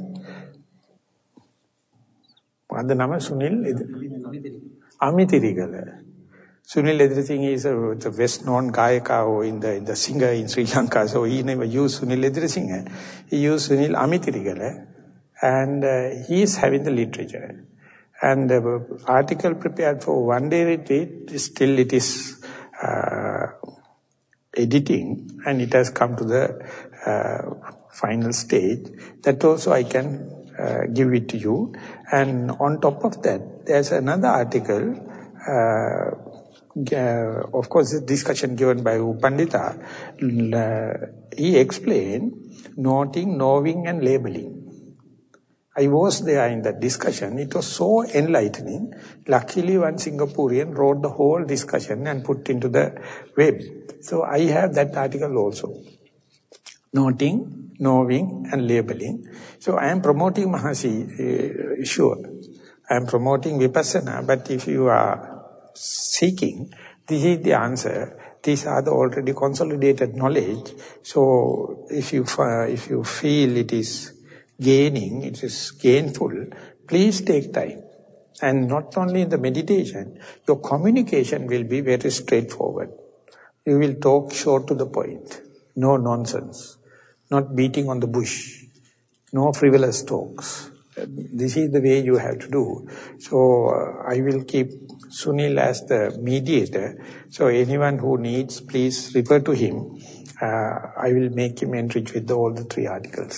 What the name is Sunil? Amitirigala. Sunil Edirisinghe is a, the best-known Gayaka or in the, in the singer in Sri Lanka, so he never used Sunil Edirisinghe. He used Sunil Amitirigala, and uh, he is having the literature. And the article prepared for one-day retreat, still it is uh, editing, and it has come to the uh, final stage. That also I can uh, give it to you. And on top of that, there's another article, uh, Uh, of course, the discussion given by Upandita, uh, he explained noting, knowing and labeling. I was there in that discussion. It was so enlightening. Luckily, one Singaporean wrote the whole discussion and put into the web. So I have that article also. Noting, knowing and labeling. So I am promoting Mahasi, uh, sure. I am promoting Vipassana, but if you are seeking, this is the answer. These are the already consolidated knowledge. So if you uh, if you feel it is gaining, it is gainful, please take time. And not only in the meditation, your communication will be very straightforward. You will talk short to the point. No nonsense. Not beating on the bush. No frivolous talks. This is the way you have to do. So uh, I will keep Sunil as the mediator. So anyone who needs, please refer to him. uh, I will make him enrich with the, all the three articles.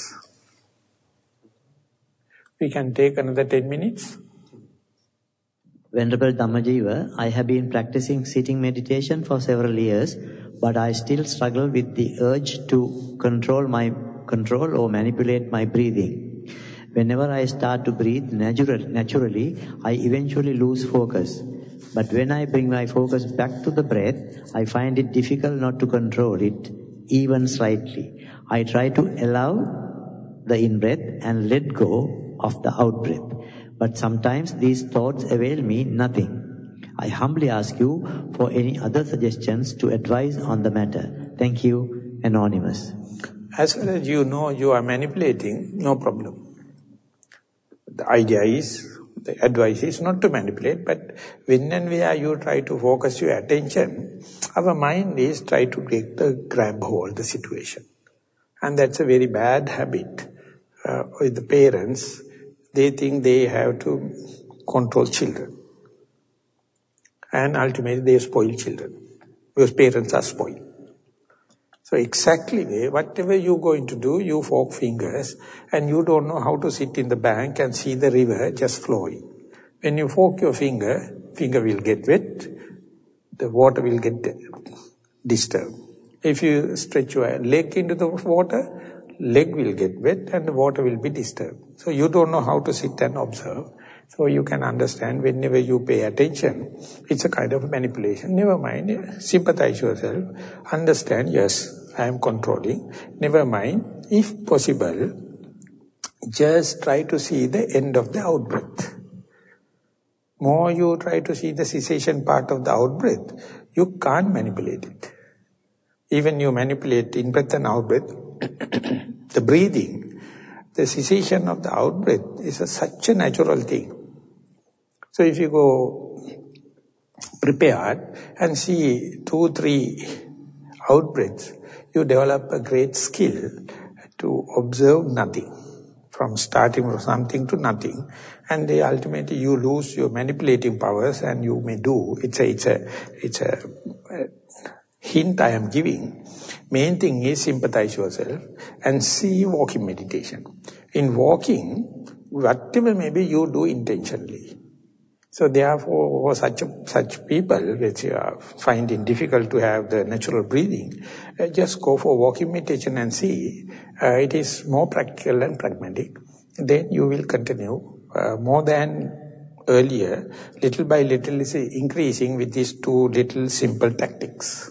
We can take another ten minutes. Venerable Dhammajiva, I have been practicing sitting meditation for several years, but I still struggle with the urge to control my control or manipulate my breathing. Whenever I start to breathe natural, naturally, I eventually lose focus. But when I bring my focus back to the breath, I find it difficult not to control it, even slightly. I try to allow the in-breath and let go of the out-breath. But sometimes these thoughts avail me nothing. I humbly ask you for any other suggestions to advise on the matter. Thank you, Anonymous. As far as you know you are manipulating, no problem. The idea is, the advice is not to manipulate, but when and where you try to focus your attention, our mind is try to take the grab hold the situation. And that's a very bad habit uh, with the parents. They think they have to control children. And ultimately they spoil children. Because parents are spoiled. So exactly whatever you're going to do, you fork fingers and you don't know how to sit in the bank and see the river just flowing. When you fork your finger, finger will get wet, the water will get disturbed. If you stretch your leg into the water, leg will get wet and the water will be disturbed. So you don't know how to sit and observe. So you can understand whenever you pay attention, it's a kind of manipulation. Never mind, sympathize yourself, understand, yes, I am controlling. Never mind, if possible, just try to see the end of the out-breath. More you try to see the cessation part of the out-breath, you can't manipulate it. Even you manipulate in-breath and out-breath, the breathing, the cessation of the out-breath is a, such a natural thing. So if you go prepared and see two, three out-breaths, you develop a great skill to observe nothing, from starting from something to nothing. And they ultimately you lose your manipulating powers and you may do, it's a, it's a, it's a, a hint I am giving. Main thing is sympathize yourself and see walking meditation. In walking, whatever maybe you do intentionally. So therefore, for such such people which are finding difficult to have the natural breathing, uh, just go for walking meditation and see. Uh, it is more practical and pragmatic. Then you will continue uh, more than earlier. Little by little is increasing with these two little simple tactics.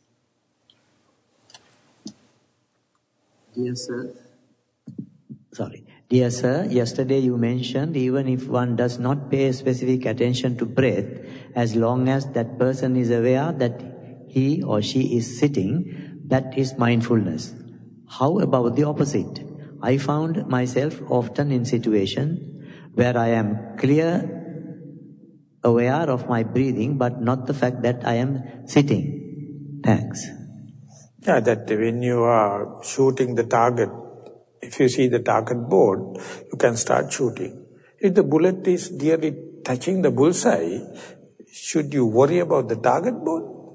Dear sir. Sorry. Dear sir, yesterday you mentioned even if one does not pay specific attention to breath, as long as that person is aware that he or she is sitting, that is mindfulness. How about the opposite? I found myself often in situations where I am clear, aware of my breathing, but not the fact that I am sitting. Thanks. Yeah, that when you are shooting the target, if you see the target board, you can start shooting. If the bullet is nearly touching the bullseye, should you worry about the target board?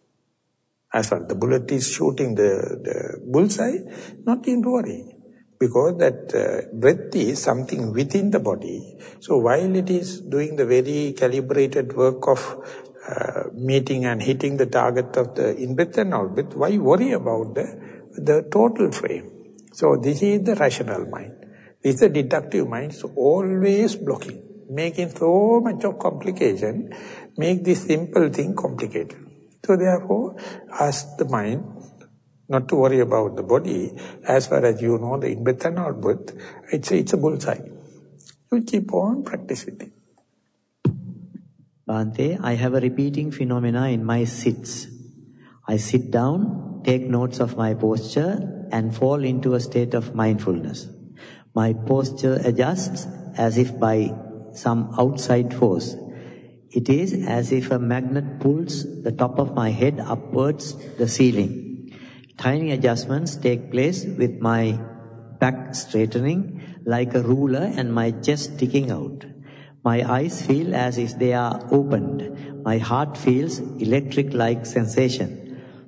As far as the bullet is shooting the, the bullseye, not in worry. Because that uh, breath is something within the body. So while it is doing the very calibrated work of uh, meeting and hitting the target of the in-breath and out-breath, why worry about the, the total frame? So this is the rational mind. This is the deductive mind, so always blocking, making so much of complication, make this simple thing complicated. So therefore, ask the mind not to worry about the body. As far as you know the in-breath and out-breath, it's a, it's a bullseye. You keep on practicing it. Bhante, I have a repeating phenomena in my sits. I sit down, take notes of my posture, and fall into a state of mindfulness. My posture adjusts as if by some outside force. It is as if a magnet pulls the top of my head upwards the ceiling. Tiny adjustments take place with my back straightening like a ruler and my chest sticking out. My eyes feel as if they are opened. My heart feels electric-like sensation.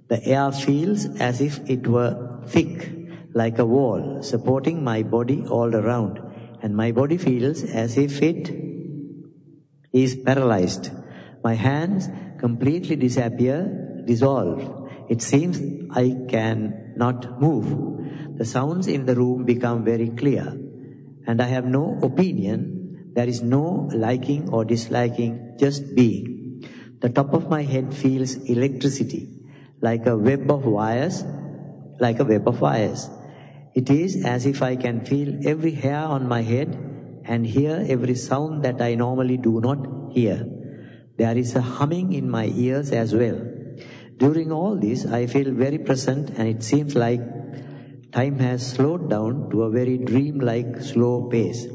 The air feels as if it were thick, like a wall, supporting my body all around. And my body feels as if it is paralyzed. My hands completely disappear, dissolve. It seems I can not move. The sounds in the room become very clear. And I have no opinion. There is no liking or disliking, just being. The top of my head feels electricity, like a web of wires, like a web of wires. It is as if I can feel every hair on my head and hear every sound that I normally do not hear. There is a humming in my ears as well. During all this, I feel very present, and it seems like time has slowed down to a very dream-like slow pace.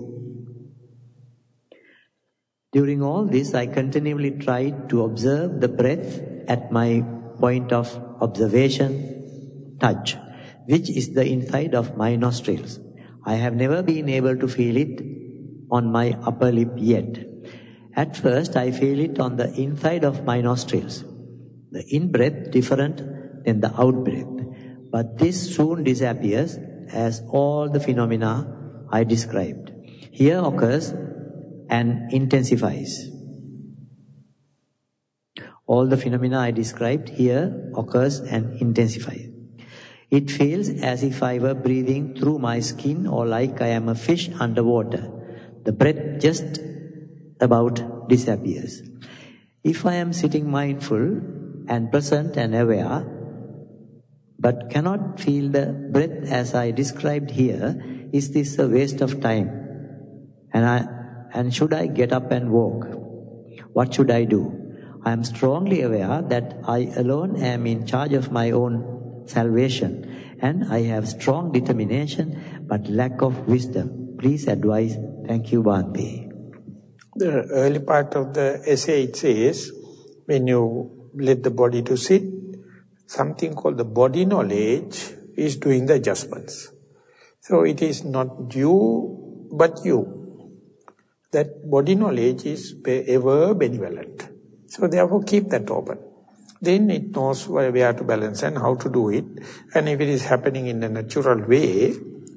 During all this, I continually try to observe the breath at my point of observation, touch, which is the inside of my nostrils. I have never been able to feel it on my upper lip yet. At first, I feel it on the inside of my nostrils. The in-breath different than the out-breath. But this soon disappears as all the phenomena I described here occurs and intensifies. All the phenomena I described here occurs and intensifies. It feels as if I were breathing through my skin or like I am a fish underwater. The breath just about disappears. If I am sitting mindful and present and aware, but cannot feel the breath as I described here, is this a waste of time? And I, and should I get up and walk? What should I do? I am strongly aware that I alone am in charge of my own salvation, and I have strong determination but lack of wisdom. Please advise. Thank you, Bhante. The early part of the essay, it says, when you let the body to sit, something called the body knowledge is doing the adjustments. So it is not you, but you. That body knowledge is ever benevolent. So therefore keep that open. Then it knows where, where to balance and how to do it. And if it is happening in a natural way,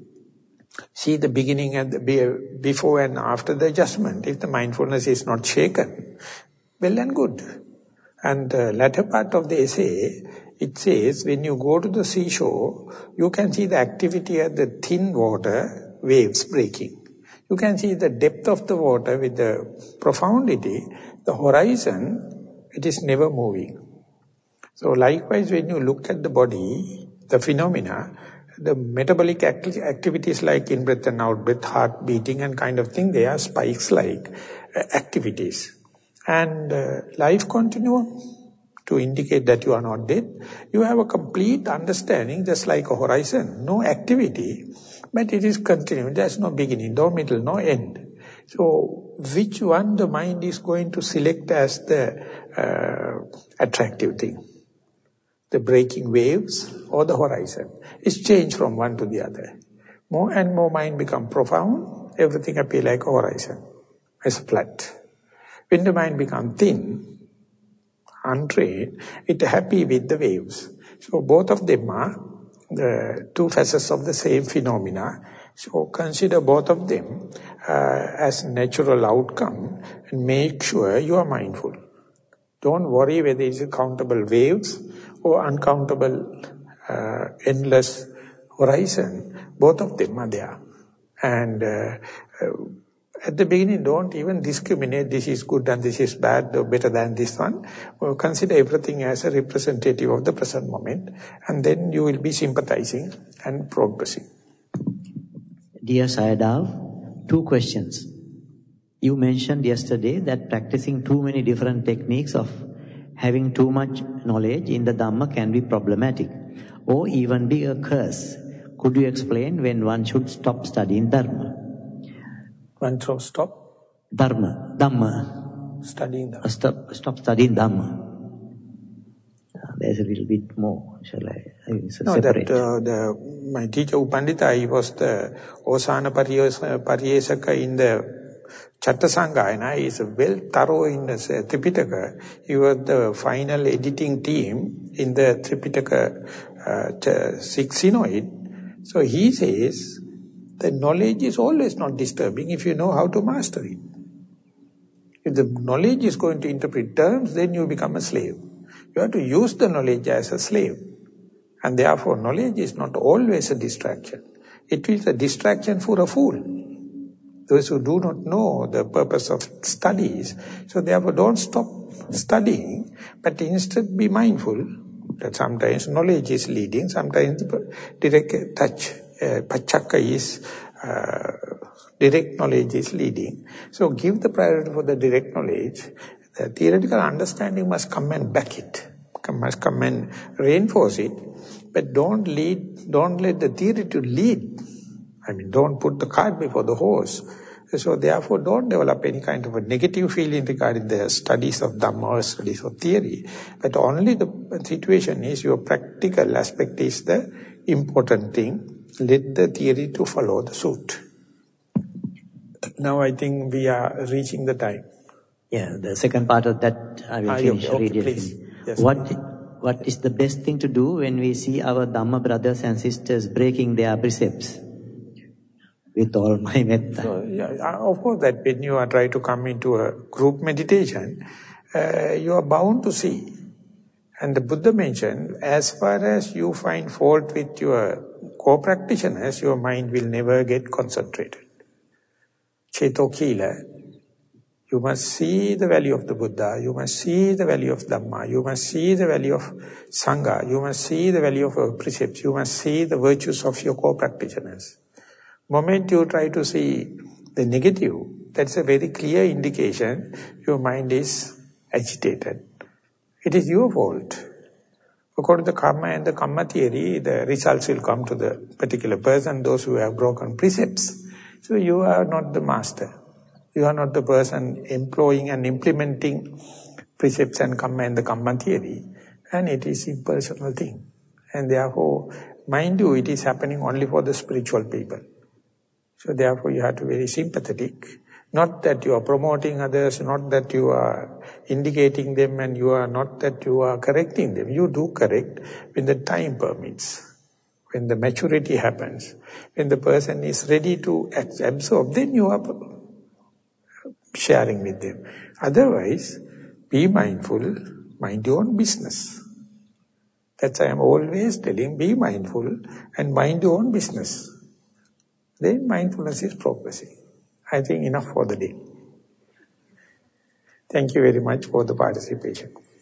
see the beginning and the before and after the adjustment. If the mindfulness is not shaken, well and good. And the latter part of the essay, it says, when you go to the seashore, you can see the activity at the thin water, waves breaking. You can see the depth of the water with the profundity, the horizon, it is never moving. So likewise, when you look at the body, the phenomena, the metabolic act activities like in-breath and out-breath, heart beating and kind of thing, they are spikes-like uh, activities. And uh, life continuum, to indicate that you are not dead, you have a complete understanding, just like a horizon, no activity, but it is continuing. There's no beginning, no middle, no end. So, which one the mind is going to select as the uh, attractive thing? The breaking waves or the horizon? It's changed from one to the other. More and more mind become profound, everything appears like a horizon. It's flat. When the mind becomes thin, untrained, it's happy with the waves. So both of them are the two facets of the same phenomena. So consider both of them uh, as natural outcome and make sure you are mindful. Don't worry whether it's countable waves or uncountable uh, endless horizon. Both of them are there. And uh, uh, at the beginning, don't even discriminate, this is good and this is bad or better than this one. Well, consider everything as a representative of the present moment, and then you will be sympathizing and progressing. Dear Sayadaw, two questions. You mentioned yesterday that practicing too many different techniques of having too much knowledge in the Dhamma can be problematic or even be a curse. Could you explain when one should stop studying Dharma? One should stop? Dharma, Dhamma. Studying Dhamma. Stop, stop studying Dhamma. There's a little bit more, shall I? No, that uh, the, my teacher Upandita, he was the Osana Pariyesaka in the Chattasangayana is well thorough in the Tripitaka. He was the final editing team in the Tripitaka uh, six Synoid. So he says, the knowledge is always not disturbing if you know how to master it. If the knowledge is going to interpret terms, then you become a slave. You have to use the knowledge as a slave. And therefore, knowledge is not always a distraction. It is a distraction for a fool. Those who do not know the purpose of studies. So therefore, don't stop studying, but instead be mindful that sometimes knowledge is leading, sometimes direct touch, uh, pachaka is, uh, direct knowledge is leading. So give the priority for the direct knowledge. The theoretical understanding must come and back it, must come and reinforce it, but don't lead, don't let the theory to lead. I mean, don't put the cart before the horse. So therefore, don't develop any kind of a negative feeling regarding the studies of Dhamma or studies of theory. But only the situation is your practical aspect is the important thing. Let the theory to follow the suit. Now I think we are reaching the time. Yeah, the second part of that I will ah, finish. Okay, okay, read please. Yes. What, what is the best thing to do when we see our Dhamma brothers and sisters breaking their precepts? With all my metta. So, yeah, of course, that when you are trying to come into a group meditation, uh, you are bound to see. And the Buddha mentioned, as far as you find fault with your co-practitioners, your mind will never get concentrated. Cheto kila. You must see the value of the Buddha, you must see the value of Dhamma, you must see the value of Sangha, you must see the value of your precepts, you must see the virtues of your co-practitioners. Moment you try to see the negative, that's a very clear indication your mind is agitated. It is your fault. According to the karma and the karma theory, the results will come to the particular person, those who have broken precepts. So you are not the master. You are not the person employing and implementing precepts and karma and the karma theory. And it is impersonal thing. And therefore, mind you, it is happening only for the spiritual people. So therefore you have to be very sympathetic. Not that you are promoting others, not that you are indicating them, and you are not that you are correcting them. You do correct when the time permits, when the maturity happens, when the person is ready to absorb, then you are sharing with them. Otherwise, be mindful, mind your own business. That's why I am always telling, be mindful and mind your own business. Then mindfulness is progressing. I think enough for the day. Thank you very much for the participation.